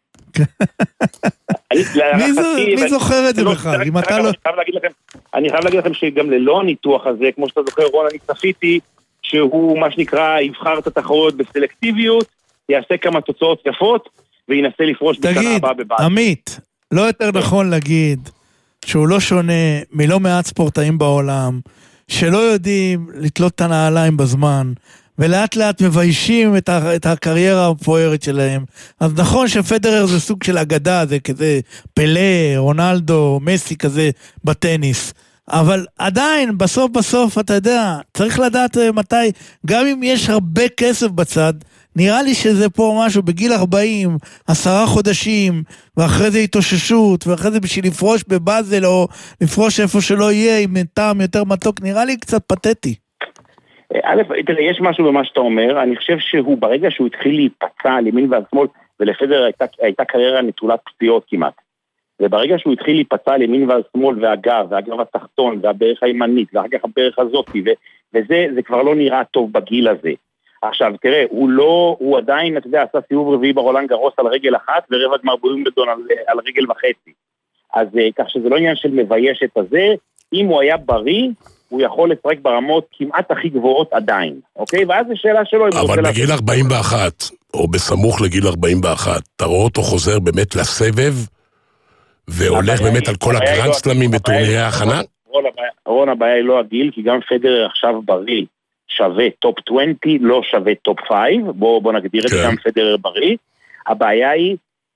מי זוכר את זה בכלל? אני חייב להגיד לכם שגם ללא הניתוח הזה, כמו שאתה זוכר רון, אני צפיתי שהוא מה שנקרא יבחר את התחרות בסלקטיביות, יעשה כמה תוצאות יפות וינסה לפרוש בשנה הבאה בבית. עמית, לא יותר נכון להגיד שהוא לא שונה מלא מעט ספורטאים בעולם שלא יודעים לתלות את הנעליים בזמן ולאט לאט מביישים את הקריירה המפוארת שלהם. אז נכון שפדרר זה סוג של אגדה, זה כזה פלה, רונלדו, מסי כזה בטניס, אבל עדיין בסוף אתה יודע, צריך לדעת מתי, גם אם יש הרבה כסף בצד, נראה לי שזה פה משהו בגיל 40, 10 חודשים, ואחרי זה התאוששות, ואחרי זה בשביל לפרוש בבאזל או לפרוש איפה שלא יהיה עם טעם יותר מתוק, נראה לי קצת פתטי. תראה, יש משהו במה שאתה אומר, אני חושב שהוא ברגע שהוא התחיל להיפצע על ימין ועל שמאל, ולפדר הייתה קריירה נטולת פציעות כמעט, וברגע שהוא התחיל להיפצע על ימין ועל שמאל והגב התחתון והברך הימנית ואחר כך הברך הזאת, וזה כבר לא נראה טוב בגיל הזה. עכשיו תראה, הוא עדיין, אתה יודע, עשה סיבוב רביעי ברולנד גרוס על רגל אחת ורבע גמר בווימבלדון על רגל וחצי, אז כך שזה לא עניין של מבייש את הזה. אם הוא היה בריא הוא יכול לשחק ברמות כמעט הכי גבוהות עדיין, אוקיי? ואז זו שאלה שלו. אבל בגיל 41, או בסמוך לגיל 41, אתה רואה אותו חוזר באמת לסבב, והולך באמת על כל הגרנד סלמים בטורנירי ההכנה? רון, הבעיה היא לא הגיל, כי גם פדרר עכשיו בריא, שווה טופ 20, לא שווה טופ 5, בוא נגדיר את זה, גם פדרר בריא. הבעיה היא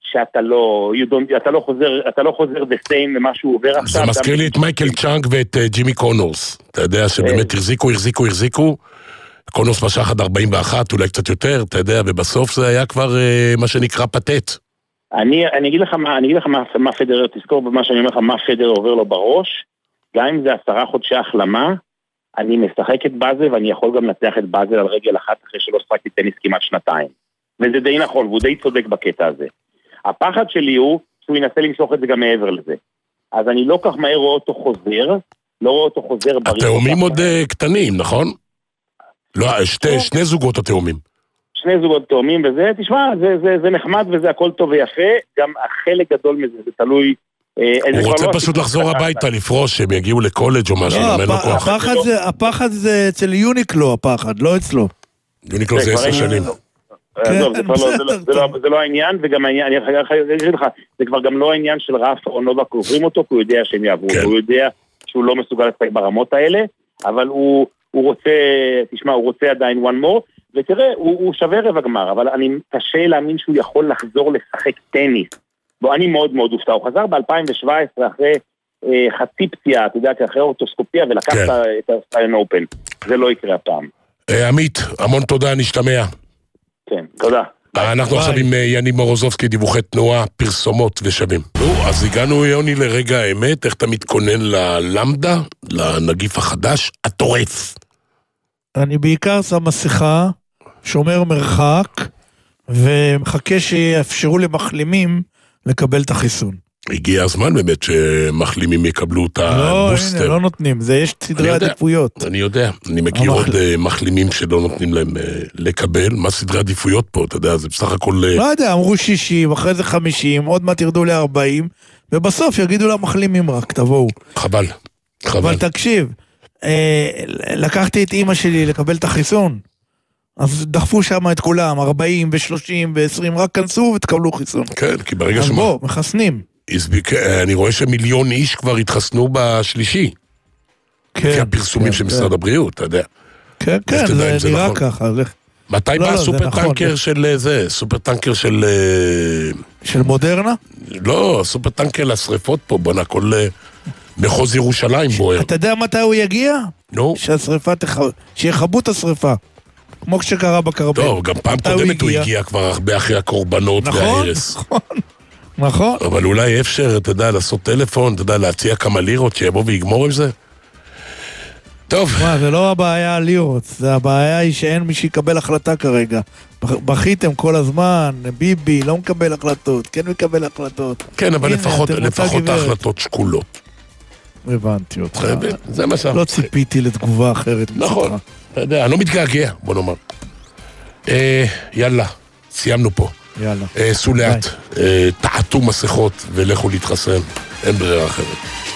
שאתה לא חוזר the same למה שהוא עובר עכשיו. זה מזכיר לי את מייקל צ'אנג ואת ג'ימי קונורס. אתה יודע שבאמת החזיקו. קונורס משך עד 41, אולי קצת יותר, אתה יודע, ובסוף זה היה כבר מה שנקרא פטט. אני אגיד לך מה פדרר, תזכור במה שאני אומר לך, מה פדרר עובר לו בראש, גם אם זה 10 חודשי החלמה, אני משחק את באזל, ואני יכול גם לנצח את באזל על רגל אחת, אחרי שלא שחקתי טניס כמעט 2 שנתיים. וזה די נכון, והוא די צודק בקטע הזה. הפחד שלי הוא שהוא ינסה למשוך את זה גם מעבר לזה. אז אני לא כך מהר רואה אותו חוזר, התאומים עוד קטנים, נכון? לא, שני זוגות התאומים. שני זוגות תאומים וזה, תשמע, זה נחמד וזה הכל טוב ויפה, גם החלק גדול מזה, זה תלוי... הוא רוצה פשוט לחזור הביתה, לפרוש, שהם יגיעו לקולג' או משהו, הפחד זה אצל יוניקלו, הפחד, לא אצלו. יוניקלו זה 10 שנים. זה לא העניין, וגם העניין, אני אגיד לך, זה כבר גם לא העניין של רף או נובק עוברים אותו, כי הוא יודע שהם יעברו, הוא יודע שהוא לא מסוגל לשחק ברמות האלה, אבל הוא רוצה, תשמע, הוא רוצה עדיין one more, ותראה, הוא שווה רבע גמר, אבל אני קשה להאמין שהוא יכול לחזור לשחק טניס. בוא, אני מאוד מאוד הופתע, הוא חזר ב-2017 אחרי חצי פציעה, אתה יודע, אחרי אורטוסקופיה, ולקח את האוסטרליאן אופן. זה לא יקרה הפעם. עמית, המון תודה, נשתמע. כן, תודה. אנחנו עכשיו עם יני מורוזובסקי, דיווחי תנועה, פרסומות ושבים. אז הגענו, יוני, לרגע האמת, איך אתה מתכונן ללמדה, לנגיף החדש, הטורף? אני בעיקר שם מסכה, שומר מרחק, ומחכה שיאפשרו למחלימים לקבל את החיסון. הגיע הזמן באמת שמחלימים יקבלו את הבוסטר. לא, הנה, לא נותנים, זה יש סדרי עדיפויות. אני יודע, אני מכיר עוד מחלימים שלא נותנים להם לקבל. מה סדרי עדיפויות פה, אתה יודע, זה בסך הכל... לא יודע, אמרו 60, אחרי זה 50, עוד מעט ירדו ל-40, ובסוף יגידו למחלימים רק, תבואו. חבל. אבל תקשיב, לקחתי את אמא שלי לקבל את החיסון, אז דחפו שם את כולם, 40 ו-30 ו-20, רק כנסו ותקבלו חיסון. כן, כי ברגע אז בוא, מחסנים. אני רואה שמיליון איש כבר התחסנו בשלישי. לפי הפרסומים של משרד הבריאות, אתה יודע. כן, כן, זה נראה ככה. מתי בא סופר טנקר של זה? סופר טנקר של... של מודרנה? לא, סופר טנקר לשריפות פה, בוא נקול מחוז ירושלים בוער. אתה יודע מתי הוא יגיע? נו. שיחבו את השריפה. כמו שקרה בקרבל. טוב, גם פעם קודמת הוא הגיע כבר הרבה אחרי הקורבנות וההרס. נכון. אבל אולי אפשר, אתה יודע, לעשות טלפון, אתה יודע, להציע כמה לירות שיבוא ויגמור עם זה. טוב. זה לא הבעיה הלירות, זה הבעיה היא שאין מי שיקבל החלטה כרגע. בכיתם כל הזמן, ביבי לא מקבל החלטות, כן מקבל החלטות. כן, אבל לפחות ההחלטות שקולות. הבנתי אותך. זה מה שאנחנו. לא ציפיתי לתגובה אחרת. נכון, אתה יודע, אני לא מתגעגע, בוא נאמר. יאללה, סיימנו פה. יאללה. סעו לאט, תעטו מסכות ולכו להתחסן, אין ברירה אחרת.